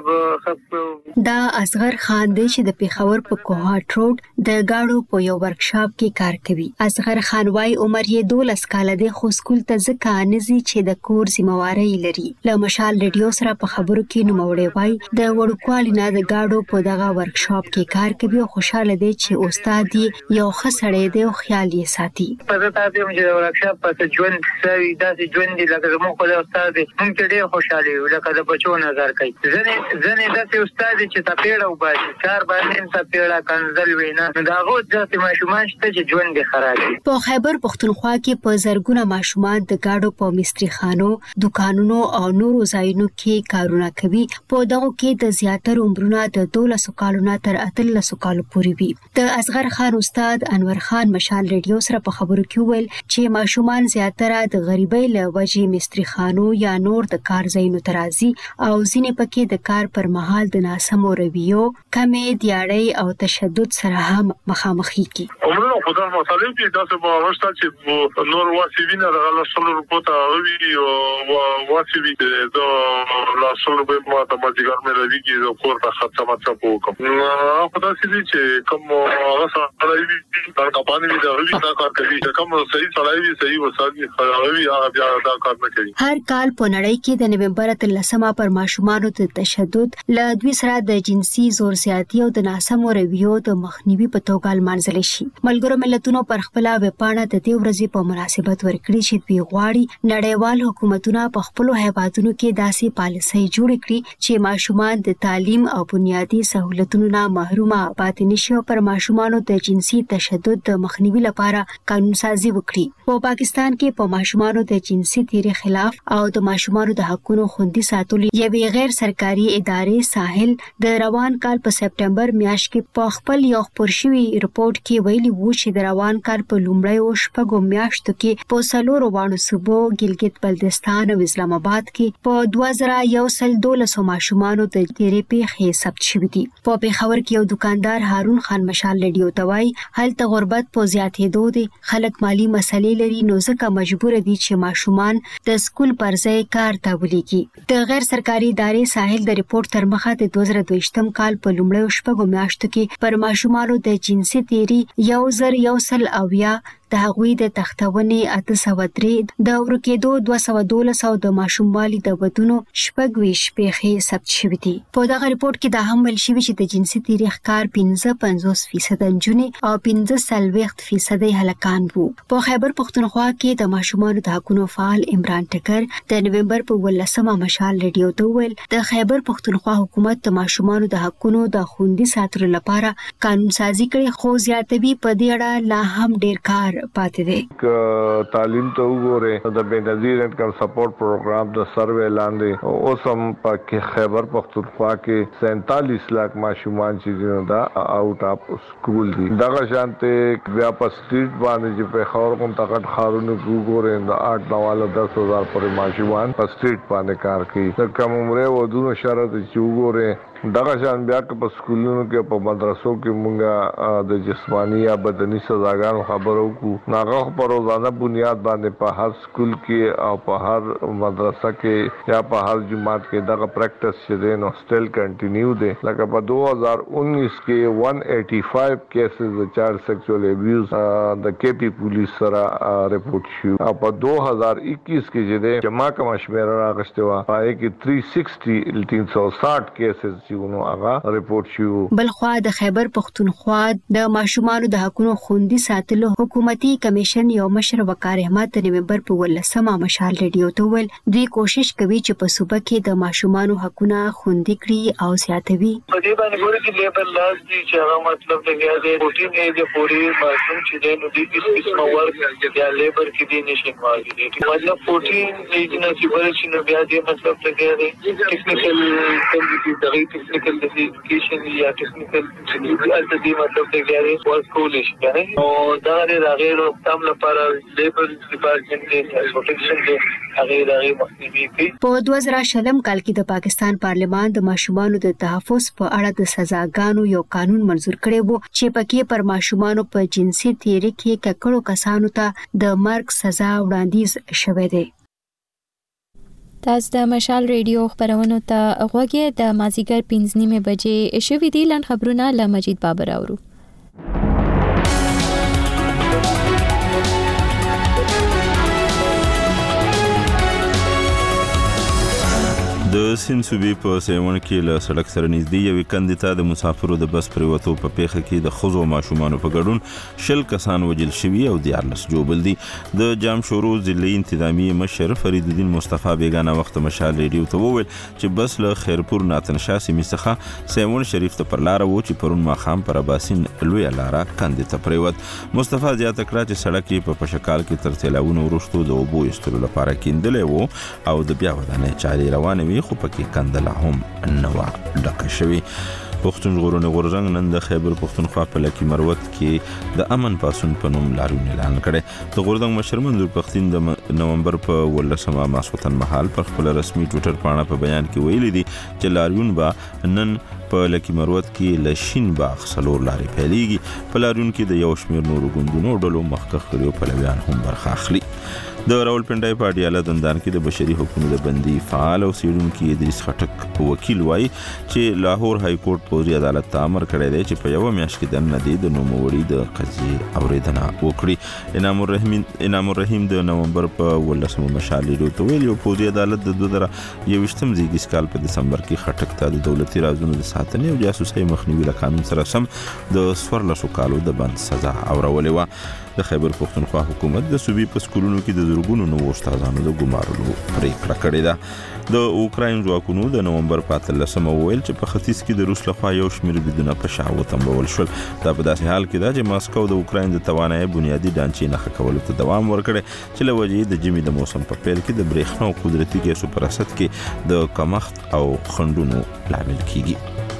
مطلب دا اصغر خان دی چې د پیښور په کوهاټ روډ د گاډو په یو ورکشاپ کې کار کوي. اصغر خان وايي عمر یې 12 کاله دی خو سکول ته ځکه نزي چې د کور ذمہواری لري. له مشال ریډیو سره په خبرو کې نوموړی وايي د وړوکوالي نه د گاډو په دغه ورکشاپ کې کار کوي او خوشاله دی چې استاد یې یو ښه سړی دی او خیال یې ساتي. په تاسو هم چې ورکشاپ په ژوند سوي داسې ژوند دی لکه زموږ خو د استاد هم چې ډېر خوشاله یو لکه د بچو نظر کوي. ځنې داسې استاد چې تپېړه وباسي کار باندې تپېړه کنزل وینا دا غو داسې ماشومان شته چې ژوند یې خراب دي. په خیبر پښتونخوا کې په زرګونه ماشومان د گاډو په مستری خانو، دکانونو او نورو ځایونو کې کارونه کوي. په دغه کې د زیاتره عمرونه د 12 کالو نه تر 13 کالو پورې وي. د اصغر خان استاد انور خان مشال ریډیو سره په خبرو کې ویل چې ماشومان زیاتره د غریبۍ له وجې مستری خانو یا نور د کار ځایونو ته راځي او ځینې پکې د کار پر مهال د ناسمو رویو، کمې دیاړۍ او تشدد سره هم مخامخ کیږي. عمرونه خو دا مسالې دي داسې به ورسته چې نور واسي وینه د لاسونو رپوټه وی او واسي وی د لاسونو په ماته ماجګر مې لري چې د کور ته خرڅه ماته وکم. خو دا چې کوم هغه سره وی دا باندې دا وی دا کار کوي کوم صحیح سړی صحیح وساتي خرابوي هغه بیا دا کار نه کوي. هر کال په نړۍ کې د نومبر 13 پر ماشومانو د تشدد له دوی سره د جنسي زور زیاتی او د ناسمو رویو د مخنیوي په توګه لمانځل شي. ملګرو ملتونو پر خپل ویبپاڼه د دې ورځې په مناسبت ورکړي چې دوی غواړي نړیوال حکومتونه په خپل هیوادونو کې داسې پالیسۍ جوړ کړي چې ماشومان د تعلیم او بنیادي سہولتونو نه محروم پاتې نشي او پر ماشومانو د جنسي تشدد د مخنیوي لپاره قانون سازي وکړي. په پاکستان کې په ماشومانو د جنسي تیری خلاف او د ماشومانو د حقوقو خوندي ساتلو یوې غیر سرکاري ادارې ساحل د روان کال په سپټمبر میاشت کې په خپل یو خبرشوي ریپورت کې ویلي وو چې د روان کال په لومړۍ او شپږو میاشتو کې په سلورو وانو صوبو ګلګت بلتستان او اسلام آباد کې په 2112 ماشومانو د تیری پیښې ثبت شوې دي. په پیښور کې یو دکاندار هارون خان مشال ریډیو ته وایي هلته غربت په زیاتېدو دي، خلک مالی مسلې لري نو ځکه مجبور دي چې ماشومان د سکول پر ځای کار ته ولېږي. د غیر سرکاري ادارې ساحل د ریپورت تر مخه د 2022 کال په لومړیو شپږو میاشتو کې پر ماشومانو د جنسي تیری 1100 د هغوی د تختونې 803 د ورکېدو 212 او د ماشوموالي د ودونو 26 پیښې ثبت شوې دي. په دغه ریپورت کې دا هم ویل شوی چې د جنسي تیری ښکار 55% نجونې او 45% هلکان وو. په خیبر پښتونخوا کې د ماشومانو د حقوقو فعال عمران ټکر د نومبر په 18 مشال ریډیو ته ویل د خیبر پښتونخوا حکومت د ماشومانو د حقوقو د خوندي ساتلو لپاره قانون سازي کړي خو زیاتوي په دې اړه لا هم ډیر کار پاتې دی. تعلیم ته وګوره د بنظیر انکم سپورټ پروګرام د سروې لاندې اوس هم په خیبر پښتونخوا کې 47 لک ماشومان چې دا آوټ اف سکول دي. دغه شانته بیا په سټریټ باندې چې په خور کوم تاکت خارونو وګوره د 8 10,000 پر ماشومان په سټریټ باندې کار کوي. د کوم عمره ودونو شرط چې وګوره دغه شان بیا په سکولونو کې په مدرسو کې مونږه د جسمانی یا بدني سزاګانو خبرو کو ناغه په روزانه بنیاد باندې په هر سکول کې او په هر مدرسه کې یا په هر جماعت کې دغه پریکټس چې نو سټیل کنټینیو دي. لکه په 2019 کې 185 کیسز د چایلډ سیکسوال ابیوز د کېپی پولیس سره ریپورت شو او په 2021 کې چې د جمع کما شمیره راغسته و پای کې 360 کیسز نو هغه ریپورت شو. بلخوا د خیبر پښتونخوا د ماشومانو د حقوقو خوندي ساتلو حکومت حکومتي کمیشن یو مشر وقار احمد د نومبر په 18 مشال ریډیو ته ویل دوی کوشش کوي چې په صوبه کې د ماشومانو حقونه خوندي کړي او زیاتوي. په دې باندې ګوري چې لیبل لاس دي چې هغه مطلب دی چې روټین یې د پوری ماشوم چې د نو دي قسمه ورک یا لیبر کې دي نشي ماږي مطلب 14 نه چې ورشي نو بیا دې مطلب دی ټیکنیکل ټیکنیکل ایجوکیشن یا ټیکنیکل دې مطلب دی چې ورک کول شي او دا د غیر تام لپاره لیبر ډپارټمنټ دی پروټیکشن دی هغه مخنیوي کوي. په 2020 کال کې د پاکستان پارلمان د ماشومانو د تحفظ په اړه د سزاګانو یو قانون منزور کړی وو چې پکې پر ماشومانو په جنسي تیری کې ککړو کسانو ته د مرګ سزا وړاندیز شوی دی. تاسو د مشال ریډیو خبرونو ته غوږی د مازیګر 5:30 بجې شوې دي. لاند خبرونه له مجید بابر اورو. د سین صوبې په سیمون کې له سړک سره نږدې یوې کندې ته د مسافرو د بس پریوتو په پیښه کې د ښځو او ماشومانو په ګډون 10 کسان وژل شوي او 14 جوبل دي. د جام شورو ضلعي انتظامی مشر فرید الدین مصطفی بیگانه وخت مشال ریډیو ته وویل چې بس له خیرپور ناتنشا سیمې څخه سیمون شریف ته پر لار وو چې پرون ماښام پر اباسین لوی لاره کندې ته پریوت. مصطفی زیاته کړه چې سړک په پشکال کې تر تلاونو وروسته د اوبو ایستلو لپاره کیندلې وو او د بیا ودانې چارې روانې وي خو پکې کندله هم نوا ډکه شوي. پښتون ژغورنې غورځنګ نن د خیبر پښتونخوا په لکي مروت کې د امن پاسون په نوم لاریون اعلان کړی. د غورځنګ مشر منظور پښتین د نومبر په 18 ماسخوتن مهال پر خپل رسمي ټویټر پاڼه په بیان کې ویلي دي چې لاریون به نن په لکي مروت کې لشین باغ سلور لارې پیلېږي. په لاریون کې د یو شمېر نورو ګوندونو ډلو مخکښ کړیو پلویان هم برخه اخلي. د راولپنډای په اډیاله دندان کې د بشري حقوقو د بندي فعال او څېړونکي ادریس خټک وکیل وایي چې لاهور های کورټ پوځي عدالت ته امر کړی دی چې په یو میاشت کې دننه د نوموړي د قضیې اوریدنه وکړي. انعام الرحیم د نومبر په 18 مشال ریډیو ته ویل یو پوځي عدالت د 2021 زیږدیز کال په دسمبر کې خټک ته د دولتي رازونو د ساتنې او جاسوسۍ مخنیوي له قانون سره سم د 14 کالو د بند سزا اورولې وه. د خیبر پښتونخوا حکومت د صوبې په سکولونو کې د زرګونو نوو استادانو د ګمارلو پریکړه کړې ده. د اوکراین ځواکونو د نومبر په 13 وویل چې په ختیځ کې د روس لخوا یو شمېر بریدونه په شا وتمبول شول. دا په داسې حال کې ده چې ماسکو د اوکراین د توانایي بنیادي ډانچې نښه کولو ته دوام ورکړی چې له وجې د ژمي د موسم په پیل کې د برېښنا او قدرتي ګیسو په رصد کې د کمښت او خنډونو لامل کیږي.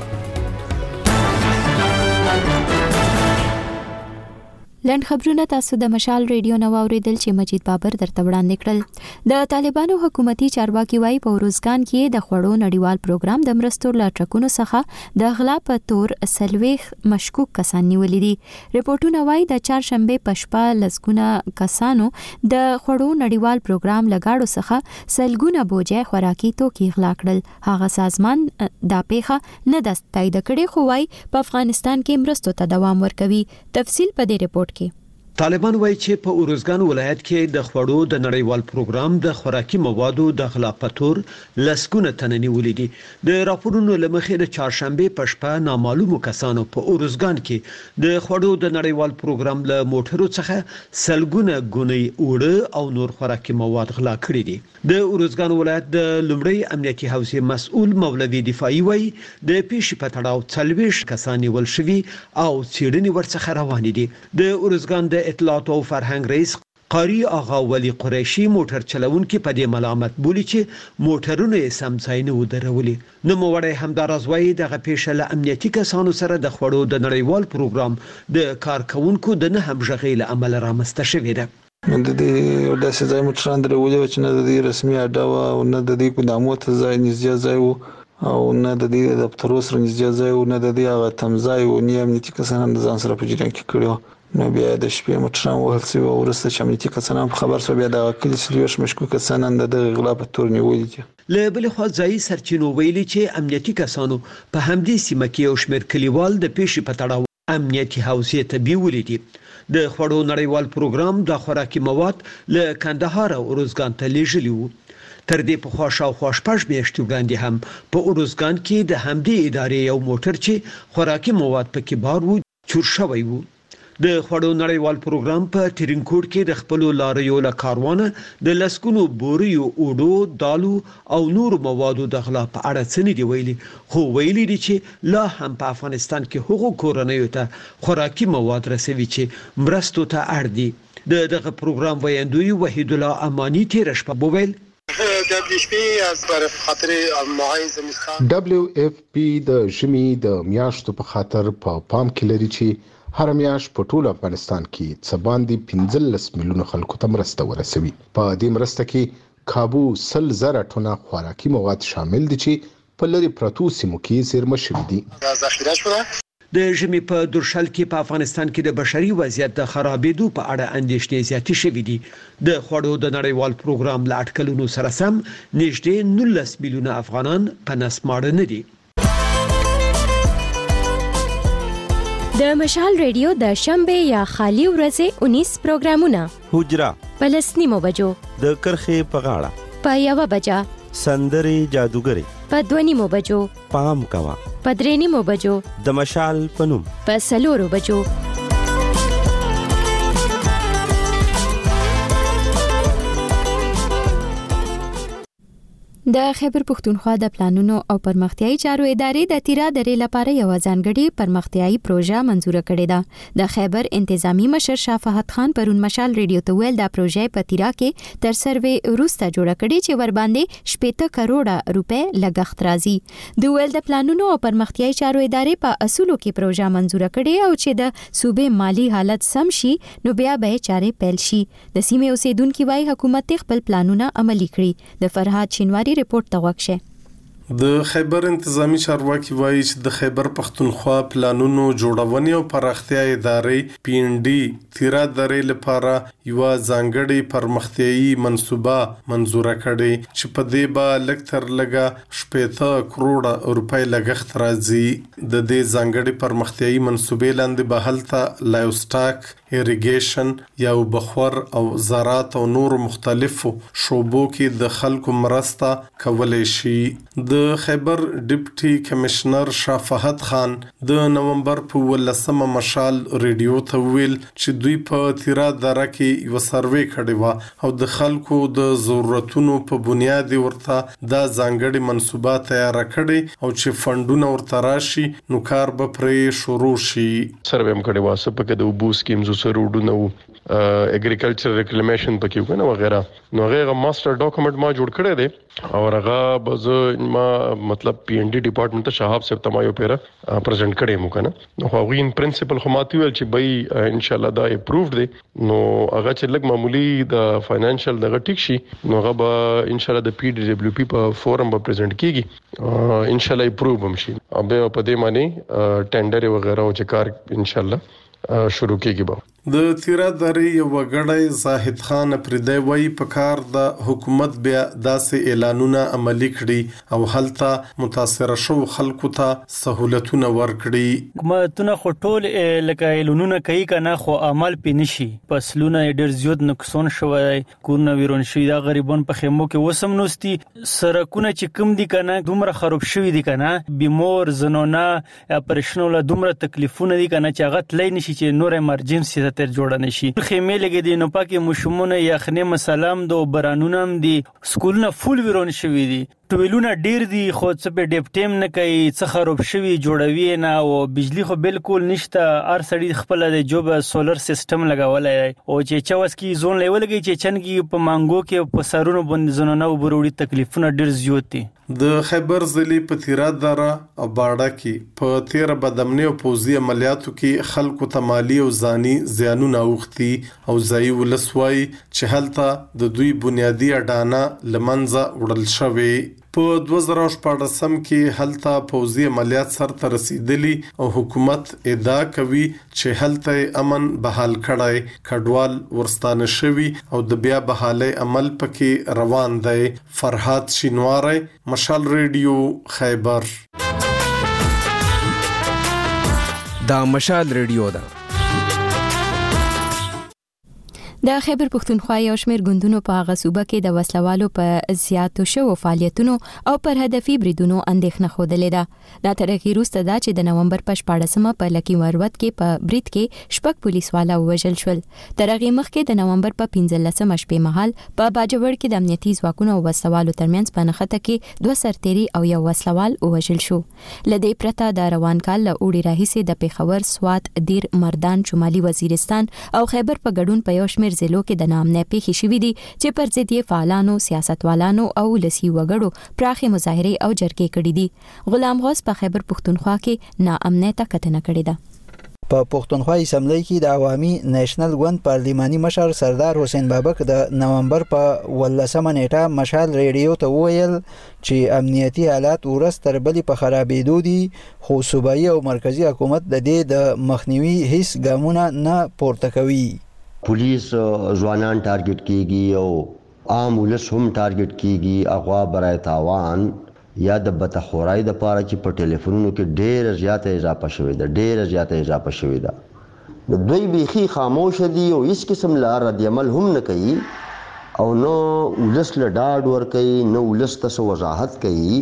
لاند خبرونه تاسو د مشال ریډیو نو اوریدل چې مجید بابر درته وړاندې کړل. د طالبانو حکومتي چارواکي وایي په روزګان کې د خوړو نړیوال پروګرام د مرستو له ټرکونو څخه د غلا په تور سلويخ مشکوک کسان نیولې دي. ریپورتونه وایي د چهارشنبه په شپه لسګونه کسانو د خوړو نړیوال پروګرام لګاړو څخه سلګونه بوجي خوراکي توکي غلا کړل. هغه سازمان دا پیښه نه د تایید کړي خو وایي په افغانستان کې مرستو ته دوام ورکوي. تفصیل په دې ریپورت کې. طالبان وایي چې په اورزګان ولایت کې د خوړو د نړیوال پروګرام د خوراکي موادو د غلا په تور لسګونه تنه نیولې دي. د راپورونو لمخې د چهارشنبه په شپه نامعلومو کسانو په اورزګان کې د خوړو د نړیوال پروګرام له موټرو څخه سلګونه غونې اوړه او نور خوراکي مواد غلا کړي دي. د اورزګان ولایت د لومړی امنیتي حوزې مسؤل مولوي دفاعي وایي د پیښې په تړاو 40 کسان نیول شوي او څېړنې ورڅخه روانې دي. د اورزګان د اطلاعات او فرهنګ رئیس قاری آغا ولی قریشی موټر چلونکي په دې ملامت بولی چې موټرونه یې سم ځای نه ودرولي. نو موړی همدارز وایي دغه پیښه له امنیتي کسانو سره د خوړو د نړیوال پروګرام د کارکونکو د نه همغږۍ له امله رامنځته شوې ده. د دې داسې ځای موټران درولې چې نه د دې رسمي اډه او نه د دې ګدامو ته ځای نږدې ځای او نه د دې دفترو سره نږدې ځای او نه د دې هغه تمځای او نه امنیتي کسان د ځان سره په جریان کې کړو. نو بیا د شپې موټران وهل شوي او وروسته چې امنیتي کسان په خبر شو بیا د کلي څلوېښت مشکوک کسان د غلا په تور نیولي دي. له بلې خوا ځایي سرچینو ویلي چې امنیتي کسانو په همدې سیمه کې یو شمېر کلیوال د پیښې په تړاو امنیتي حوزې ته بیولي دي. د خوړو نړیوال پروګرام د خوراکي مواد له کندهار او اورزګان ته لیږلي وو. تر دې په خوا شاوخوا شپږ میاشتې وړاندې هم په اورزګان کې د همدې ادارې یو موټر چې خوراکي مواد پکې بار وو چور شوی وو. د خوړو نړیوال پروګرام په ټرینکوټ کې د خپل لاریو له کاروانه د لسکونو بوریو اوډو دالو او نور موادو د غلا په اړه څه نه دی ویلي، خو ویلي دي چې لا هم په افغانستان کې هغو کورنیو ته خوراکي مواد رسوي چې مرستو ته اړ دي. دغه پروګرام ویاندوی وحید الله امانی تیر شپه وویل WFP د ژمي د میاشتو په خاطر په پام کې لري چې هر میاشت په ټول افغانستان کې څه باندې 15 میلیونه خلکو ته مرسته ورسوي. په دې مرسته کې کابو 100,000 ټنه خوراکي مواد شامل دي چې په لري پرتو سیمو کې زیرمه شوي دي. ذخیره شوه. د ژمي په درشل کې په افغانستان کې د بشري وضعیت د خرابېدو په اړه اندېښنې زیاتې شوې دي. د خوړو د نړیوال پروګرام له اټکلونو سره سم نږدې 19 میلیونه افغانان په نسماړه نه دي. د مشال ریډیو د شنبه یا خالی ورځې 19 پروګرامونه حجرا پلسنیمو بجو د کرخې په غاړه په 1 بجا سندري جادوګری په 2 بجو پام کوا په 3 بجو د مشال پنوم په 4 بجو د خیبر پښتونخوا د پلانونو او پرمختیايي چارو ادارې د تیرا درې لپاره یو ځانګړي پرمختیايي پروژه منزور کړې ده. د خیبر انتظامی مشر شاه فهد خان پرون مشال ریډیو ته ویل دا پروژه په تیرا کې تر سروې وروسته جوړه کړې چې ور باندې 70 کروڑه روپے لګښت راځي. د ویل د پلانونو او پرمختیايي چارو ادارې په اصولو کې پروژه منزور کړې او چې د صوبې مالی حالت سم شي نو بیا به چارې پیل شي. د سیمې اوسیدونکو وايي حکومت خپل پلانونه عملي کړي. د فرهاد شینواری رپورت توغښه. د خیبر انتظامی چارواکي وایي چې د خیبر پښتونخوا پلانونو جوړونې او پراختیا ادارې PND تیرا درې لپاره یو ځانګړي پرمختیايي منصوبه منزور کړې چې په دې به لکتر لګا 70 کروڑه روپے لګښت راځي. د دې ځانګړي پرمختیايي منصوبې لاندې به هلته لایوسټاک ایریګیشن یا بخور او زراعت او نور مختلفو شوبو کې د خلکو مرسته کولای شي. د خیبر ډیپټي کمشنر شاه فهد خان د نومبر په 18 مشال ریډیو ته ویل چې دوی په تیرا دره کې یو سروې کړی و او د خلکو د ضرورتونو په بنیاد ورته دا ځانګړي منصوبه تیار کړي او چې فندونه ورته راشي نو کار به پرې شروع شي. سروې هم کړی و سپکه د وبو سکیمز سره وډونه اګریکلچر ریکلیمیشن پکې وکنه وغیرہ نو هغه ماستر ډاکومنٹ ما جوړ کړی دی او هغه بز ما مطلب PND ډپارټمنټ ته شهاب صاحب تمایو پیره پریزنټ کړی مو کنه نو هغه ان پرنسپل خو ماته ویل چې بای ان شاء الله دا اپرووډ دی نو هغه چې لګ معمولی د فاینانشل دغه ټیک شي نو هغه به ان شاء الله د PWP په فورم به پریزنټ کیږي ان شاء الله اپروو هم شي او په دې معنی ټینډر وغیرہ او چې کار ان شاء الله شروع کیږي به. د تیرا درې یو غړی زاهد خان پردی وای په کار د حکومت بیا داسې اعلانونه عملی کړي او هلته متاثر شو خلکو ته سہولتونه ورکړي. حکومتونه خو ټول لکه اعلانونه کوي کنه خو عمل پې نشي. فصلونه ډېر زیات نقصان شوی کورونه ویرون شوی دا غریبان په خیمو کې وسم نوستي سرکونه چې کم دي کنه دومره خراب شوی دي کنه بیمار زنانه اپریشنونه دومره تکلیفونه دي کنه چې هغه تلای نشي چې نور ایمرجنسي تر جوړ نه شي. خیمه لګې دي نو پاکي مشمونه یخنه مسالم دو برانونم دي سکولونه فول ویرون شوی دي ټویلونه ډیر دي خو څه په ډیپټیم نه کوي څه خراب شوی جوړوي نه او بجلی خو بالکل نشته. ار سړی خپل د جوب سولر سیستم لګولای او چې چوس کی زون لیولږي چې چنګي په مانګو کې په سرونو باندې زنونه او بروړي تکلیفونه ډیر زیات دي. د خیبر ضلع په تیرا دره او باړه کې په 13 بدامنۍ او پوځي عملیاتو کې خلکو ته مالی او ځاني زیانونه اوختي او ځای ولسوي چې هلته د دوی بنیادی اډانه لمنځه وړل شوی. په 2014 کې هلته پوځي عملیات سرته رسیدلی او حکومت ادعا کوي چې هلته امن بحال کړای کډوال ورستانه شوی او د بیا بحالي عمل پکې روان دی. فرهاد شینواری مشال ریډیو خیبر. دا مشال ریډیو دا د خیبر پښتونخوا یو شمېر ګوندونو په هغه صوبه کې د وسلوالو په زیاتو شوو فعالیتونو او پر هدفي بریدونو اندېښنه ښودلې ده. دا تر هغې وروسته ده چې د نومبر په 14مه په لکي مروت کې په برید کې 6 پولیس والا ووژل شول. تر هغې مخکې د نومبر په 15مه شپې مهال په باجوړ کې د امنیتي ځواکونو او وسلوالو ترمنځ په نښته کې 2 سرتیري او یو وسلوال ووژل شو. له دې پرته د روان کال له اوړي راهیسې د پیښور، سوات، دیر، مردان، شمالي وزیرستان او خیبر په ګډون په یو شمېر ضلعو کې د ناامنۍ پیښې شوې دي چې پر ضد یې فعالانو، سیاستوالانو او ولسي وګړو پراخې مظاهرې او جرګې کړې دي. غلام غوث په خیبر پښتونخوا کې ناامنۍ ته کتنه کړې ده. په پښتونخوا اسمبلی کې د عوامي نېشنل ګوند پارلیماني مشر سردار حسین بابک د نومبر په 18مه نیټه مشال ریډیو ته وویل چې امنیتي حالات ورځ تر بلې په خرابېدو دي، خو صوبایي او مرکزی حکومت د دې د مخنیوي هیڅ ګامونه نه پورته کوي. پولیس ځوانان ټارګټ کیږي او عام ولس هم ټارګټ کیږي. اغوا برای تاوان یا د بتخورای د پاره چې په ټلیفونونو کې ډېر زیاته اضافه شوې ده. د دوی بیخي خاموش دي او هیڅ قسم لا رد عمل هم نه کوي او نو ولس له ډاډ ور کوي، نو ولس ته وضاحت کوي.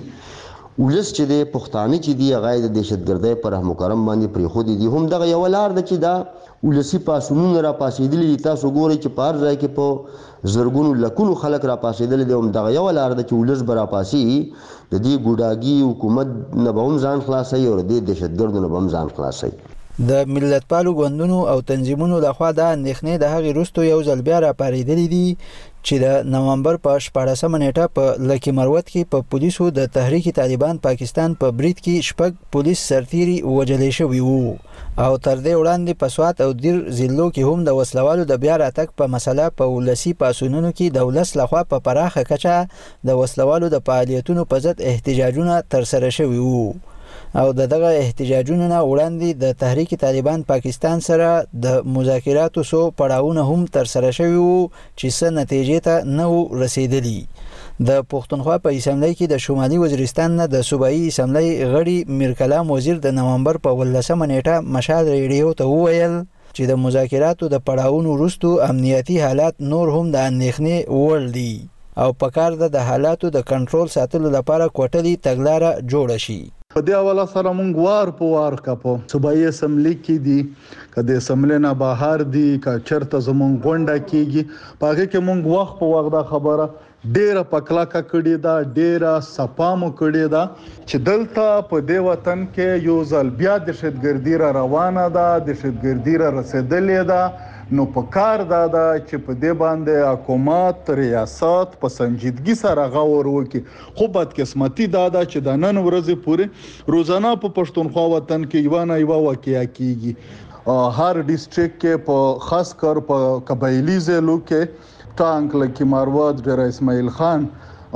ولس چې د پښتانه چې دی هغه د دهشتګردۍ پر مکرم باندې پرې خو دي هم دغه یو لار ده چې دا ولسی پاسونو را پاسېدلي. تاسو ګورئ چې په هر ځای کې په زرګونو لکونو خلک را پاسېدلي دي. هم دغه یو لار ده چې ولس به را پاسي، د دې ګوډاګي حکومت نه به هم ځان خلاصوي او د دې دهشتګردو نه به هم ځان خلاصوي. د ملتپالو ګوندونو او تنظیمونو لخوا د اندېښنې د هغې وروسته یو ځل بیا راپارېدلې دي چې د نومبر په 14مه نیټه په لکي مروت کې په پولیسو د تحریک طالبان پاکستان په برید کې 6 پولیس سرتیري وژلې شوي وو. او تر دې وړاندې په سوات او دیر ضلعو کې هم د وسلوالو د بیا راتګ په مسله په ولسي پاڅونونو کې د ولس لخوا په پراخه کچه د وسلوالو د فعالیتونو په ضد احتجاجونه ترسره شوي وو. او دغه احتجاجونو نه وړاندې د تحریک طالبان پاکستان سره د مذاکراتو سو پړاوونه هم ترسره شوي وو چې څه نتیجې ته نه رسیدلي. د پښتونخوا په اسمبلی کې د شمالي وزیرستان نه د صوبایي اسمبلی غړي میر کلام وزیر د نومبر په 18مه نیټه مشال ریډیو ته وویل چې د مذاکراتو د پړاوونو وروسته امنیتي حالات نور هم د اندېښنې وړ دي او پکار ده د حالاتو د کنټرول ساتلو لپاره کوټلي تګلاره جوړه شي. په دې حواله سره مونږ وار په وار کپو صوبایي اسمبلی کې دي کله اسمبلی نه بهر دي کا چرته زمونږ غونډه کیږي پاګه کې مونږ وخت په وخت دا خبره ډیره پکلاکه کړي دا ډیره صفامو کړي دا چې دلته په دې وطن کې یو ځل بیا د دهشتګردي را روانه ده، د دهشتګردي را رسیدلې ده. نو په کار دا چې په دې باندې حکومت ریاست په سنجیدګي سره غور وکړي. خو بدقسمتي دا چې د نن ورځې پورې روزانه په پښتونخوا وطن کې یو نه یو واقعیا کیږي. هر ډیسټریکټ کې په خاص کر په قبایلی ضلعو کې ټانک لکي مروت، ډیر اسماعیل خان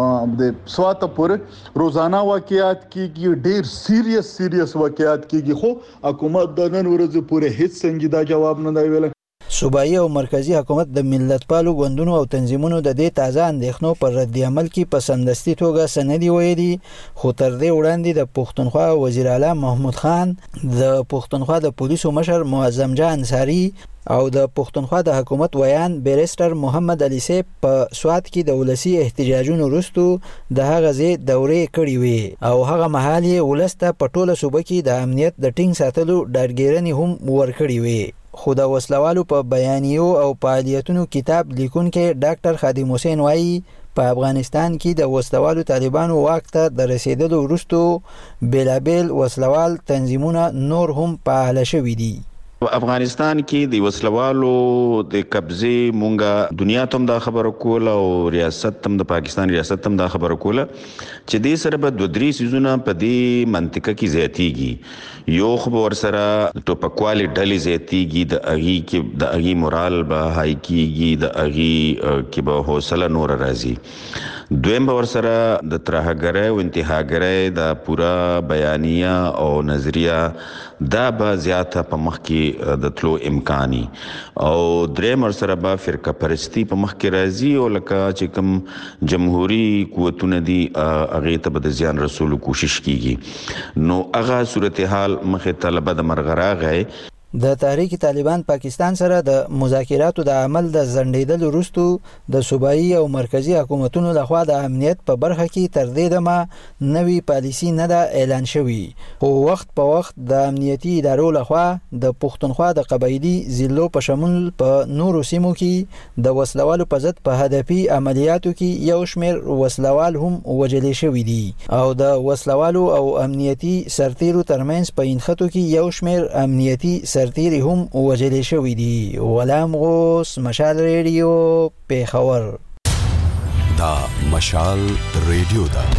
د سوات پورې روزانه واقعیات کیږي، ډیر سیریس واقعیات کیږي. خو حکومت د نن ورځې پورې هیڅ سنجیده جواب نه دی ویلی. صوبایي او مرکزی حکومت د ملتپالو ګوندونو او تنظیمونو د دې تازه اندېښنو پر رد عمل کې په سمدستي توګه سندي ویلي. خو تر دې وړاندې د پښتونخوا وزیر اعلی محمود خان، د پښتونخوا د پولیسو مشر معظم جان انصاری او د پښتونخوا د حکومت ویان بیرستر محمد علي سیب په سوات کې د ولسی احتجاجونو وروسته د هغه ځای دورې کړې وې او هغه مهال یې ولس ته په ټوله صوبه کې د امنیت د ټینګ ساتلو ډاډګیرنې هم ورکړې وې. خو د وسلوالو په بیانیو او فعالیتونو کتاب لیکونکی ډاکټر خادم حسین وایي په افغانستان کې د وسلوالو طالبانو واک ته د رسیدلو وروسته بیلابیل وسلوال تنظیمونه نور هم فعال شوي دي. افغانستان کې د وسلوالو د قبضې مونږه دنیا ته هم دا خبره کوله او ریاست هم د پاکستان ریاست هم دا خبره کوله چې دې سره به 2-3 سیزونه په دې منطقه کې زیاتیږي. یو خو ورسره ټوپکوالي ډلې زیاتیږي، د اغي کې د اغي مورال به هاي کیږي، د اغي کې به حوصله نور راځي. دویم به ورسره د ترهګرۍ او انتهاګرۍ د پورا بیانیه او نظریه دا به زیاته په مخ کې د تلو امکاني او دریم ورسره به فرقه پرستی په مخ کې راځي او لکه چې کوم جمهوریت قوتونه دي هغې ته به د زیان رسولو کوشش کیږي. نو هغه صورتحال مخې ته له بده مرغه راغی. د تحریک طالبان پاکستان سره د مذاکراتو د عمل د ځنډیدل وروسته د صوبایي او مرکزی حکومتونو لخوا د امنیت په برخه کې تر دې دمه نوې پالیسي نه ده اعلان شوې، خو وخت په وخت د امنیتي ادارو لخوا د پښتونخوا د قبایلی ضلعو په شمول په نورو سیمو کې د وسلوالو په ضد په هدفي عملیاتو کې یو شمېر وسلوال هم وژل شوي دي او د وسلوالو او امنیتي سرتیرو ترمنځ په انخټو کې یو شمېر امنیتي سرتیری هم وژل شوي دي. غلام غوث، مشال ریډیو، پیښور. دا مشال ریډیو دا.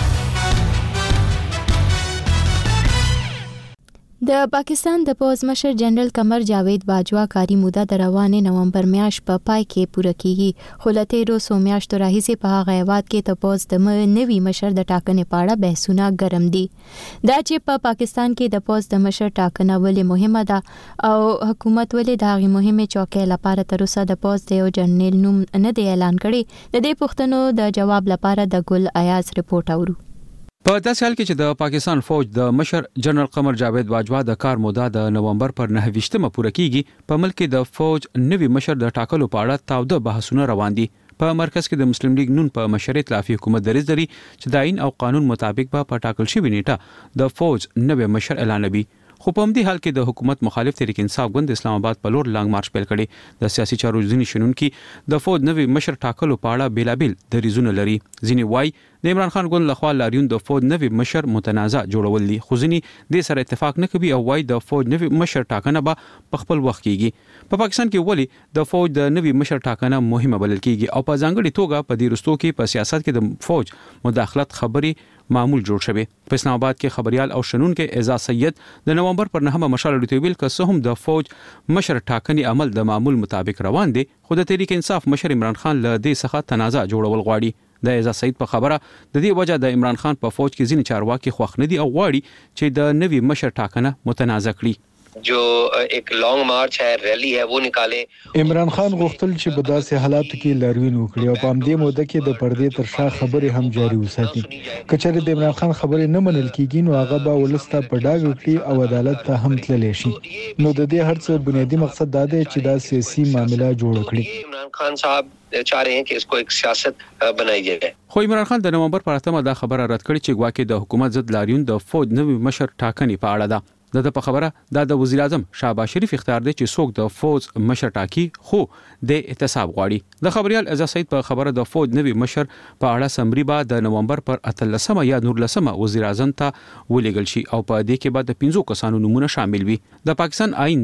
د پاکستان د پوز مشر جنرال قمر جاوید باجوا کاری موده د روانې نومبر میاشت په پای کې پوره کیږي، خو له تیرو څو میاشتو راهیسې په هغه هیواد کې د پوز د نوي مشر د ټاکنې په اړه بحثونه ګرم دي. دا چې په پاکستان کې د پوز د مشر ټاکنه ولې مهمه ده او حکومت ولې د هغې مهمې چوکۍ لپاره تر اوسه د پوز د یو جنرال نوم نه دی اعلان کړی، د دې پوښتنو د جواب لپاره د ګل ایاز رپورټ اورو. په داسې حال کې چې د پاکستان فوج د مشر جنرال قمر جاوید باجوا د کار موده د نومبر پر 9 پوره کیږي، په ملک کې د فوج نوي مشر د ټاکلو په اړه تاوده بحثونه روان دي. په مرکز کې د مسلم لیگ نون په مشرۍ ائتلافي حکومت دریځ لري چې د آئین او قانون مطابق په ټاکل شوی نیټه د فوج نوي مشر اعلانوي. خو په همدې حال کې د حکومت مخالف تحریک انصاف ګوند اسلام آباد په لور لانګ مارچ پیل کړي. د سیاسي چارو ځینې شنونکي د فوج نوي مشر ټاکلو په اړه بیلابیل دریځونه لري. ځینې وایي د عمران خان ګوند لخوا لاریون د فوج نوي مشر متنازع جوړول دي، خو ځینې د سره اتفاق نه کوي او وایي د فوج نوي مشر ټاکنه به په خپل وخت کیږي. په پاکستان کې ولی د فوج د نوي مشر ټاکنه مهمه بلل کیږي او په ځانګړي توګه په دې رستو کې په سیاست کې د فوج مداخلت خبري معمول جوړ شوی. په اسلام آباد کې خبريال او شنونکو اعزاز سید د نومبر پر 9 مشال لټویل که هم د فوج مشر ټاکنې عمل د معمول مطابق روان دي، خو د تحریک انصاف مشر عمران خان له دې څخه تنازع جوړول غواړي. د اعزاز سید په خبره د دې وجه د عمران خان په فوج کې ځینې چارواکي خوښ نه دي او غواړي چې د نوي مشر ټاکنه متنازع کړي. जो एक लॉन्ग मार्च है, रैली है, वो निकाले. عمران خان غوښتل چې په داسې حالاتو کې لاریون وکړي او په همدې موده کې د پردې تر شا خبرې هم جاري وساتي. کچېرې د عمران خان خبرې نه منل کیږي نو هغه به ولسته په ډاګ وکړي او عدالت ته هم تللی شي. نو د دې هرڅه بنیادی مقصد دا دی چې دا سیاسي معاملہ جوړ کړي. عمران خان صاحب چاہ رہے ہیں کہ اس کو ایک سیاست بنائی جائے. خو عمران خان د نومبر پر 8 دا خبره رد کړې چې ګواکې د حکومت ضد لاریون د فوج نوي مشر ټاکنې په اړه ده. د په خبره د وزیر اعظم شهباز شریف اختیار دی چې څوک د فوج مشر ټاکی خو د احتساب غواړي. د خبريال اعزاز سید په خبره د فوج نوي مشر په اړه سمري بعد د نومبر پر 18 یا 19 وزیر اعظم ته ولېګل شي او په دې کې بعد د 15 کسانو نمونه شامل وي. د پاکستان آئین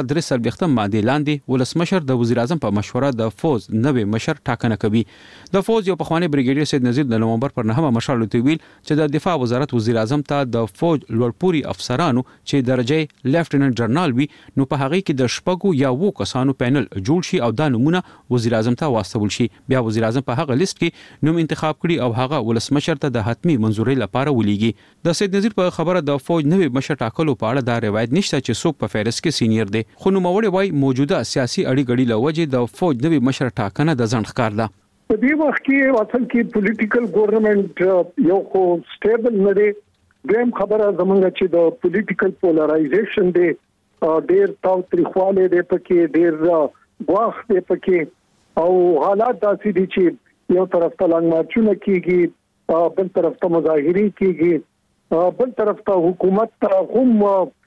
243 ماده لاندې ولسمشر د وزیر اعظم په مشوره د فوج نوي مشر ټاکنه کوي. د فوج یو پخوانی بریګیډیر سید نذیر د نومبر پر 9 مشال ویل چې د دفاع وزارت وزیر اعظم ته د فوج لوړپوړي افسرانو چې درجه لیفټیننټ جنرال وي نو په هغه کې د شپږو یا وو کسانو پینل جوړ شي او دا نمونه وزیر اعظم ته واستول شي. بیا وزیر اعظم په هغه لیست کې نوم انتخاب کړي او هغه ولسمشر ته د حتمی منزوري لپاره ولېږي. د سید نذیر په خبره د فوج نوي مشر ټاکلو په اړه دا روایت نشته چې څوک په فهرست کې سینیئر دی، خو نوموړی وایي موجوده سیاسي اړیګړي لوجه د فوج نوي مشر ټاکنه د ځنډ ښکار ده. په دې وخت کې اصل کې پولیټیکل ګورنمنت یو خو سټیبل نه دی. دیم خبره زمونږ چې د پولیټیکل پولرایزیشن دی ډېر تاوتریخواله دی پکې ډېر واخ دی پکې او حالات داسې دي چې یو طرف ته لنګ مارچونه کیږي بل طرف ته مظاهرې کیږي بل طرف ته حکومت هم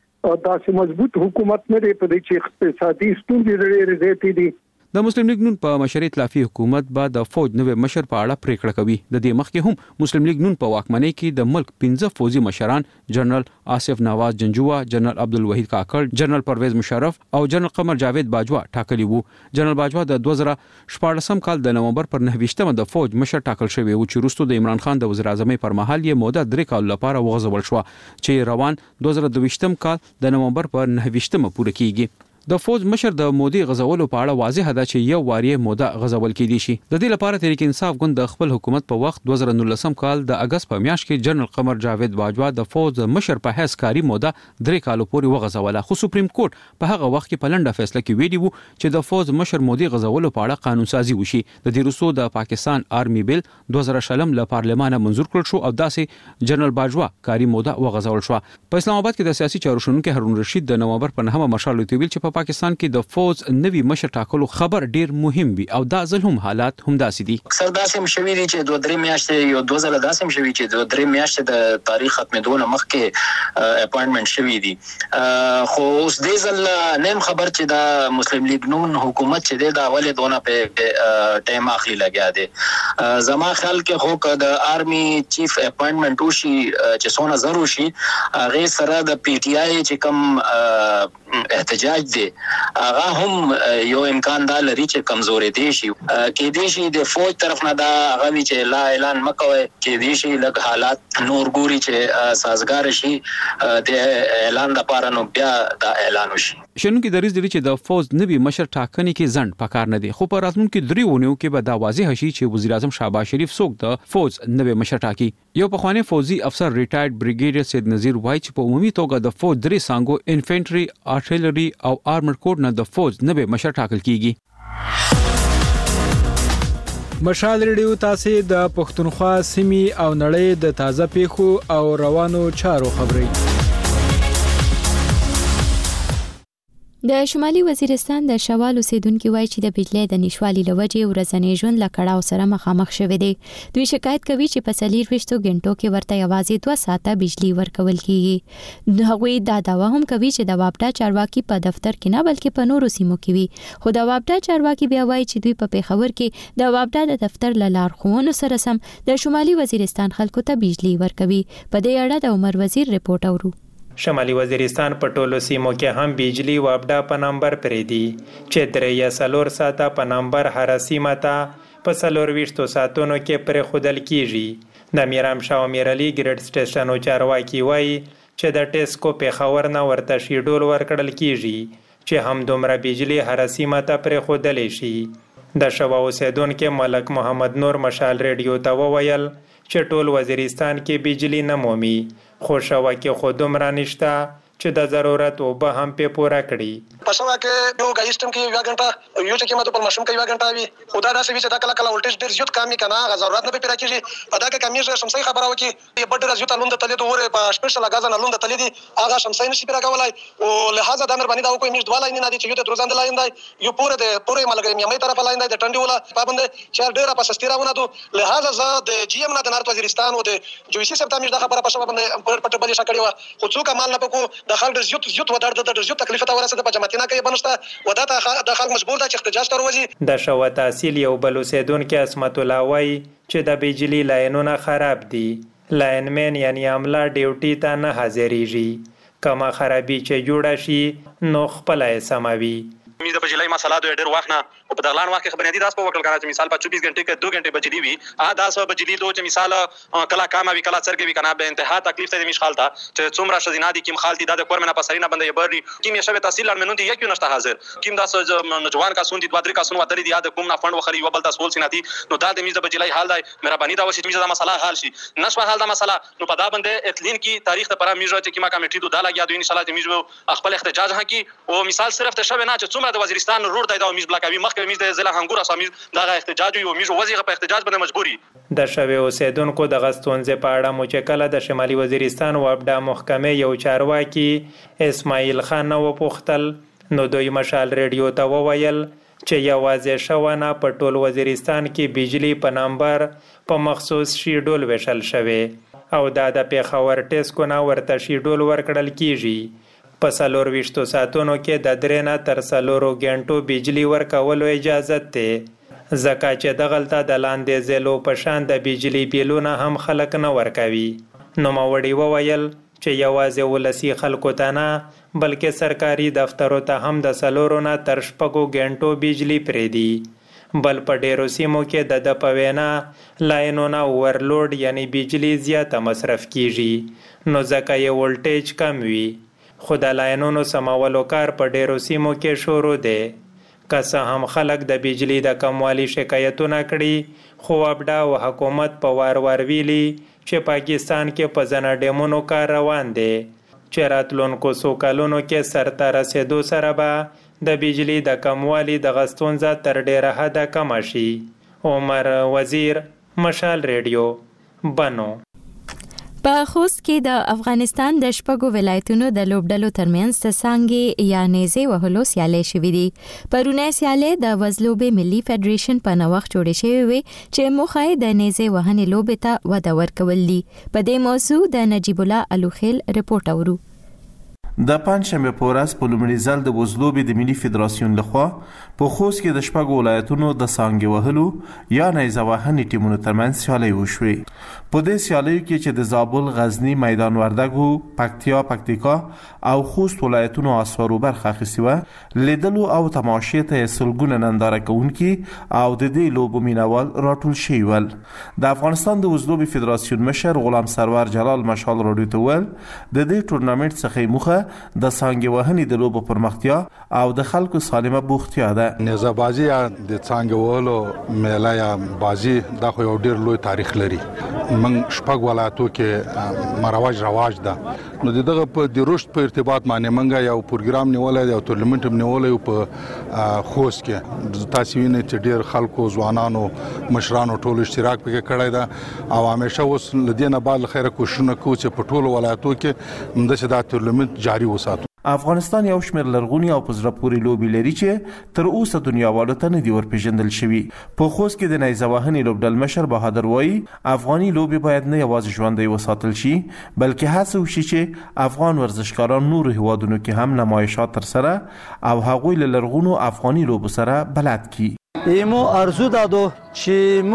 داسې مضبوط حکومت نه دی په دې چې اقتصادي ستونزې ډېرې زیاتې دي. د مسلم لیگ نون په مشرۍ ائتلافي حکومت بعد د فوج نوي مشر په اړه پریکړه کوي. د دې مخکې هم مسلم لیگ نون په واکمنۍ کې د ملک 15 فوجي مشران جنرال آصف نواز جنجوه، جنرال عبدالوحید کاکړ، جنرال پرویز مشرف او جنرال قمر جاوید باجوا ټاکلي وو. جنرال باجوا د 2014 کال د نومبر پر 9 د فوج مشر ټاکل شوی و چې وروسته د عمران خان د وزیر اعظم پر مهال یې موده 3 کال لپاره وغځول شو چې روان 2022 کال د نومبر پر 9 پوره کیږي. د فوج مشر د مودي غزولو په اړه واضح ده چې یو واری موده غزول کېدی شي. د دې لپاره تحریک انصاف ګوند د خپل حکومت په وخت 2019 کال د اگست په میاشت کې جنرال قمر جاوید باجوا د فوج مشر په حیث کاری موده 3 کال پورې وغزوله. خو سپریم کورټ په هغه وخت کې په لنډه فیصله کې ویلي وو چې د فوج مشر مودي غزولو په اړه قانون سازي وشي. د دې وروسته د پاکستان آرمي بیل 2000 له پارلمان منزور کړل شو او داسې جنرال باجوا کاری موده وغزول شو. په اسلام آباد کې د سیاسي چارو شنونکو هارون رشید د نومبر په 9 مشال ویل چې په پاکستان کې د فوز نوي مشر ټاکلو خبر ډیر مهم وي او دا ځل هم حالات هم داسې دي. اکثر داسې مشوي دي چې 2-3 میاشتې یو 2 ځله داسې مشوي چې 2-3 میاشتې د تاریخ ختمېدو مخکې اپاینټمنټ شوی دي. خو اوس دې ځل نیم خبر چې دا مسلم لیگ نون حکومت چې دا ولې دونه په ټایم اخلي لګیا دي. زما خیال کې خو د آرمي چیف اپاینټمنټ وشي چې څونه ضروري شي هغه سره د پی ټی آی چې کوم احتجاج دی هغه هم یو امکان دا لري چې کمزوري دي شي کې دي شي د فوج طرف نه دا هغه چې لا اعلان مکوي کې دي شي لږ حالات نور ګوري چې سازگار شي د اعلان لپاره نو بیا دا اعلان وشي. شنو کې دریز دي چې د فوج نوي مشر ټاکنې کې ځند پکار نه دي خو په راتلونکو 3 ونیو کې به دا واضح شي چې وزیر اعظم شهباز شریف څوک د فوج نوي مشر ټاکي. یو پخوانی فوجي افسر ریټایرډ بریګیډیر سید نذیر وایي چې په عمومي توګه د فوج 3 څانګو انفنټري آرټلري او آرمر کوډ نه د فوج نوي مشر ټاکل کیږي. مشال ریډیو تاسو د پښتونخوا سیمې او نړۍ د تازه پیښو او روانو چارو خبري. د شمالي وزیرستان د شوال اوسیدونکو وایي چې د بجلی د نشوالي لوجې ورځنی ژوند له کړاو سره مخامخ شوي دي. دوی شکایت کوي چې په 24 غنټو کې ورته یوازې 2 ساعته بجلی ورکول کیږي. هغوی دا دعوا هم کوي چې د وابډا چارواکي په دفتر کې نه بلکې په نورو سیمو کې وي. خو د وابډا چارواکي بیا وایي چې دوی په پیښور کې د وابډا د دفتر له لارښوونو سره سم د شمالي وزیرستان خلکو ته بجلی ورکوي. په دې اړه د عمر وزیر رپورټ اورو. شمالي وزیرستان په ټولو سیمو کې هم بجلی وابډا په نمبر پرې دي چې 3 ساعته په نمبر هر سیمه ته په 24 ساعتونو کې پرې خودل کیږي. د میرام شاه امیر علي ګریډ سټیشن چارواکي وایي چې د ټیسکو پیښور نه ورته شیډول ورکړل کیږي چې هم دومره بجلی هر سیمه ته پرې خودل شي. د شوا اوسیدونکو ملک محمد نور مشال ریډیو ته وویل چې ټول وزیرستان کې بجلی نه مومي خو شوا کې خودم را نشته چې د ضرورت او به هم په پورا کړي. په شوا کې یو غایستم کې یو غنټه یو چې ماته په ماشوم کې یو غنټه وي خدا دا سوي چې دا کله ولټیج ډیر زیات کمی کنه ضرورت نه پیرا کیږي. په دا کې کمیږي شمسي خبره وکي په ډیر زیات لوند تلې دوره په سپیشل غاز نه لوند تلې دي هغه شمسي نشي پیرا کولای او لہذا د امر باندې دا کوئی میش دواله نه دي چې یو د روزاند لاین دی یو پوره ملګری مې طرف لاین دی د ټنډي ولا پابند چې ډیر په سستیراونه دو لہذا ز د جی ام نه د نارت وزیرستان او د جویسی سپتامبر د خبره په شوا باندې پټ بلی شکړی و خو څوک مال نه پکو د خلک زیات ودار د زیات تکلیف ته ورسېده په جماعتینه کې بنشته وداته د خلک مجبور ده چې احتجاج تر وځي. د شوا تحصیل یو بل اوسیدونکو اسمت الله وایي چې د بجلی لاینونه خراب دي. لاینمن یعنی عمله ډیوټي ته نه حاضرېږي کما خرابي چې جوړه شي نو خپل یې سموي. میز د بجلی مسله د ډېر وخت نه او په دغلان وخت کې خبرې دي داس په وکړل کنه چې مثال په 24 غنټې کې 2 غنټې بجلی وي داس بجلی دوه چې مثال کلا کاما وی کلا څرګي وی کنه به انتها تکلیف ته مش خالته چې څومره شزینا دي کیم خالتي د کور منه پسرینه بندې بری کیم یې شوه تحصیل لړمنون دي یو نشته حاضر کیم داس نوجوان کا سون دي دوادري کا سون وتري دي د کوم نه فند وخري وبل تاسو سیناتي نو دا د میز د بجلی حال دی مهرباني دا وشي میز د مسله حل شي نشو حل د مسله نو په دا باندې اتلین کی تاریخ ته پر میز چې کیما کمیټي دوه لګیا دوی ان شاء الله میز خپل احتجاج ها کی او مثال صرف ته شوه نه چې څومره د وزیرستان رور دا میز بلاکوي مخکې میز د ضلع هنګور اسامیز دا احتجاج یو میز وزیر په احتجاج باندې مجبوري. د شوی اوسیدونکو د غستونځ په اړه مو چې کله د شمالي وزیرستان وابډا محکمه یو چارواکي اسماعیل خان نو پوښتل نو دوی مشال ریډیو ته وویل چې یوازې شونه په ټول وزیرستان کې بجلی په نمبر په مخصوص شیډول وشل شوی او دا د پیښور ټیسکو نه ورته شیډول ورکړل کیږي. په 24 ساعتونو کې د 3 نه تر 4 غنټو بجلی ورکولو اجازه ده ځکه چې د غلطه د لاندې زلو په شان د بجلی بیلونه هم خلک نه ورکوي. نو ماوړي وویل چې یوازې ولسی خلکو ته نه بلکې سرکاري دفترو ته هم د 4 نه تر 6 غنټو بجلی پرې دي. بل په ډیرو سیمو کې د پوینا لاینونه اورلوډ یعنی بجلی زیاته مصرف کیږي نو ځکه یې ولټیج کم وي. خو د لاینونو سماولو کار په ډیرو سیمو کې شروع دی. که څه هم خلک د بجلی د کموالي شکایتونه کړي خو وابډا او حکومت په وار ویلي چې پاکستان کې په ځنه ډیمونو کار روان دی چې راتلونکو څو کلونو کې سرته رسېدو سره به د بجلی د کموالي د غستونځه تر ډیره حده کمه شي. عمر وزیر مشال ریډیو بنو. په خوست کې د افغانستان د شپږو ولایتونو د لوبډلو ترمنځ څنګه یا نيزه وهلو سیالي شوې دي. پرونه سیالي د وزلوبې ملي فدریشن په نوښت جوړې شوې وي چې موخه د نيزه وهنې لوبې ته وده ورکول دي. په دې موضوع د نجیب الله الوخیل رپورټ اورو. د پنځشنبه په ورځ په لومړي ځل د وزلوبې د ملي فدراسیون لخوا په خوست کې د شپږو ولایتونو د څانګې وهلو یا نیزه وهنې ټیمونو ترمنځ سیالي وشوې. په دې سیالیو کې چې د زابل، غزنی، میدان وردګو، پکتیا، پکتیکا او خوست ولایتونو اسوارو برخه اخیستې وه، لیدلو او تماشې ته سلګونه ننداره کوونکي او د دې لوبو مینوال راټول شوي ول. د افغانستان د وزلوبې فدراسیون مشر غلام سرور جلال مشال راډیو ته وویل د دې ټورنمنټ څخه موخه د څانګې وهنې د لوبو پرمختیا او د خلکو سالمه بوختیا ده. نیزه بازی یا د څانګې وهلو میله یا بازی دا خو یو ډیر لوی تاریخ لري. من شپږ ولایتو کې رواج ده. نو دغه په د رشد په ارتباط باندې منګه یو پروګرام نیولای او ټورنمنټ هم نیولای په خوست کې. تاسو وینئ چې ډیر خلکو، ځوانانو، مشرانو ټول اشتراک پکې کړی ده او همیشه اوس لدینه بعد خیره کوششونه کوي چې په ټولو ولایتو کې همداسې دا ټورنمنټ جاری وساتو. افغانستان یو شمېر لرغوني او په زړه پورې لوبې لري چې تر اوسه دنیاوالو ته نه دي ورپېژندل شوي. په خوست کې د نیزه وهنې لوبډل مشر بهادر وایي افغاني لوبې باید نه یوازې ژوندۍ وساتل شي بلکې هڅه وشي چې افغان ورزشکاران نورو هیوادونو کې هم نمایشات ترسره او هغوی له لرغونو افغاني لوبو سره بلد کړي. ایمو ارزو دادو چې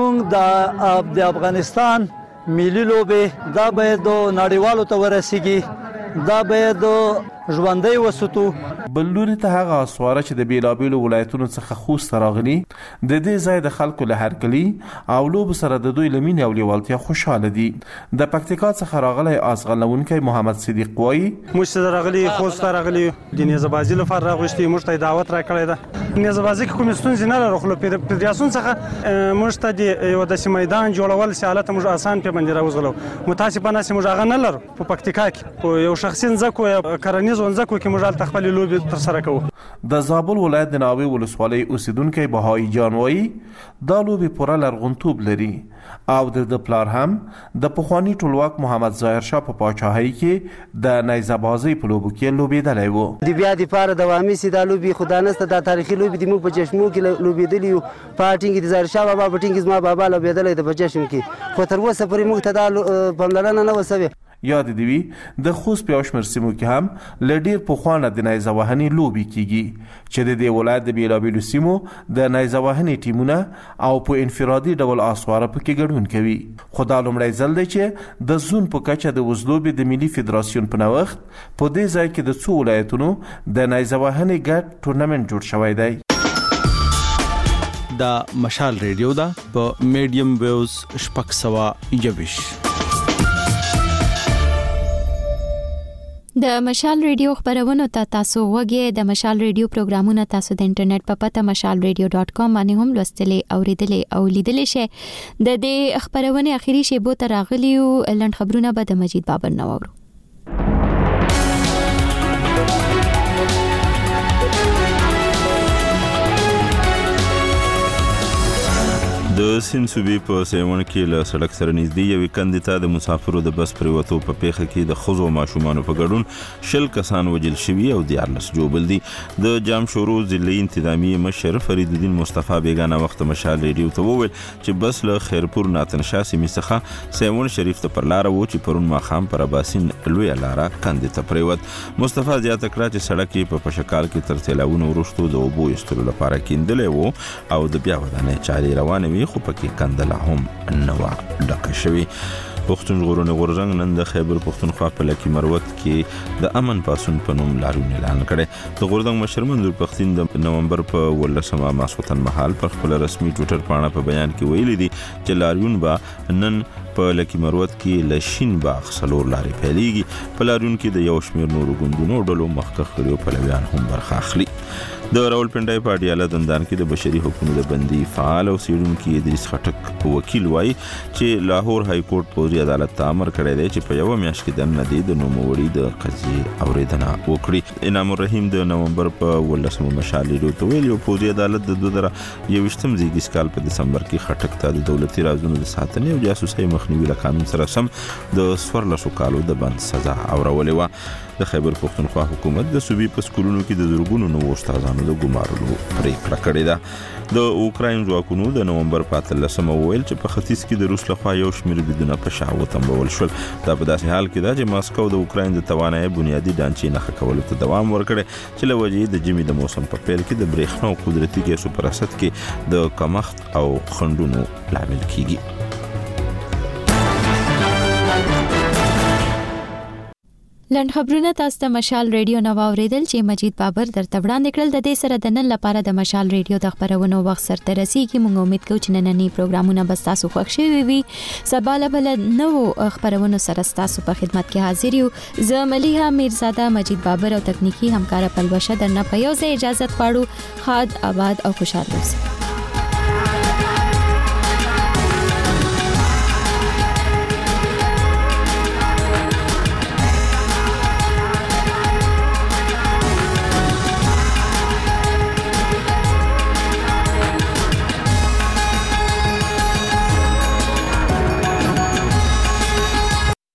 موږ د افغانستان ملي لوبې دا باید نړیوالو ته ورسیږي، دا باید ژوندۍ وساتو. بل لوري ته هغه اسواره چې د بیلابیلو ولایتونو څخه خوست راغلي د دې ځای د خلکو له هرکلي او لوبو سره د دوی له مینې او لیوالتیا خوشحاله دي. د پکتیکا څخه راغلی آزغلونکی محمد صدیق وایي موږ ته راغلي خوست ته راغلي د نیزه بازي لپاره راغوښتي، موږ ته دعوت راکړی ده. نیزه بازي کې کومې ستونزې نه لرو، خو له فدراسیون څخه موږ ته د یو داسې میدان جوړول سیالت موږ آسان پې باندې راوځغلو. متاسفانه چې موږ هغه نه لرو په پکتیکا کې. په یو شخصي ځمکو یا کرنیزو ځمکو کې موږ هلته خپلې لوبې ترسره کوو. د زابل ولایت د ناوې ولسوالۍ اوسیدونکی بهایی جان وایي دا لوبې پوره لرغونتوب لري او د پلار هم د پخواني ټولواک محمد ظاهر شاه په پاچاهۍ کې د نیزه بازۍ په لوبو کې لوبېدلی و. د بیا دپاره دوامي سي دا لوبې خو دا نسته، دا تاریخي لوبې دي. موږ په چشمو کې لوبېدلي یو، په ټینګ کې د ظاهر شاه بابا په ټینګ کې زما بابا لوبېدلی ده په چشم کې، خو تر اوسه پورې موږ ته دا پاملرنه نه وه سوې. یاد دې وي د خوست په یو شمېر سیمو کې هم له ډېر پخوانه د نیزه وهنې لوبې کیږي چې د دې ولایت د بېلابېلو سیمو د نیزه وهنې ټیمونه او په انفرادي ډول اسواره پکې ګډون کوي. خو دا لومړی ځل دی چې د زون په کچه د وزلوبې د ملي فدراسیون په نوښت په دې ځای کې د څو ولایتونو د نیزه وهنې ګډ ټورنمنټ جوړ شوی دی. دا مشال ریډیو ده په میډیم ویوز 621. د مشال ریډیو خبرونه تاسو وګورئ. د مشال ریډیو پروګرامونه تاسو د انټرنیټ په پته mashalradio.com باندې هم لوستلې اوریدلې او لیدلې شئ. د دې خبرونه اخیری شی بو تر راغلی او لند خبرونه به د مجید بابر نوورو. د سین صوبې په سیمون کې له سړک سره نږدې یوې کندې ته د مسافرو د بس پریوتو په پیښه کې د ښځو او ماشومانو په ګډون 10 کسان وژل شوي او 14 جوبل دي. د جام شورو ضلعي انتظامیه مشر فرید الدین مصطفی بیگانه وخت مشال ریډیو ته وویل چې بس له خیرپور ناتنشا سیمې څخه سیمون شریف ته پر لار و چې پرون ماښام پر اباسین لوی لاره کندې ته پریوت. مصطفی زیاته کړه چې سړک په پشکال کې تر تلاونو وروسته د اوبو ایستلو لپاره کیندلې وو او د بیا ودانې چارې روانې وي، خو پکې کندله هم نه وه ډکه شوې. پښتون ژغورنې غورځنګ نن د خیبر پښتونخوا په لکي مروت کې د امن پاسون په نوم لاریون اعلان کړی. د غورځنګ مشر منظور پښتین د نومبر په 18 ماسخوتن مهال پر خپل رسمي ټویټر پاڼه په بیان کې ویلي دي چې لاریون به نن په لکي مروت کې لشین باغ سلور لارې پیلېږي. په لاریون کې د یو شمېر نورو ګوندونو ډلو مخکښ کړیو پلویان هم برخه اخلي. د راولپنډۍ په اډیاله دندان کې د بشري حقوقو د بندي فعال او څېړونکي ادریس خټک وکیل وایي چې لاهور های کورټ پوځي عدالت ته امر کړی دی چې په یوه میاشت کې دننه د نوموړي د قضیې اورېدنه وکړي. انعام الرحیم د نومبر په 18 مشال ریډیو ته ویل یو پوځي عدالت د 2021 زیږدیز کال په دسمبر کې خټک ته د دولتي رازونو د ساتنې او جاسوسۍ مخنیوي له قانون سره سم د 14 کالو د بند سزا اورولې وه. د خیبر پښتونخوا حکومت د صوبې په سکولونو کې د زرګونو نوو استادانو د ګمارلو پریکړه کړې ده. د اوکراین ځواکونو د نومبر په 13 وویل چې په ختیځ کې د روس لخوا یو شمېر بریدونه په شا وتمبول شول. دا په داسې حال کې ده چې ماسکو د اوکراین د توانایي بنیادي ډانچې نښه کولو ته دوام ورکړی چې له وجې د ژمي د موسم په پیل کې د برېښنا او قدرتي ګیسو په رصد کې د کمښت او خنډونو لامل کیږي. لنډ خبرونه تاسو ته مشال ریډیو نو اوریدل چې مجید بابر درته وړاندې کړل. د دې سره د نن لپاره د مشال ریډیو د خبرونو وخت سره رسیدي. موږ امید کوو چې نننی پروګرامونه به تاسو خوښ شي وي. سبا له بل نو خبرونو سره تاسو په خدمت کې حاضر یو. زه ملیحه میرزاده، مجید بابر او تکنیکی همکار پلوشه درنه په یو ځای اجازه غواړو. خاد آباد او خوشاله اوسئ.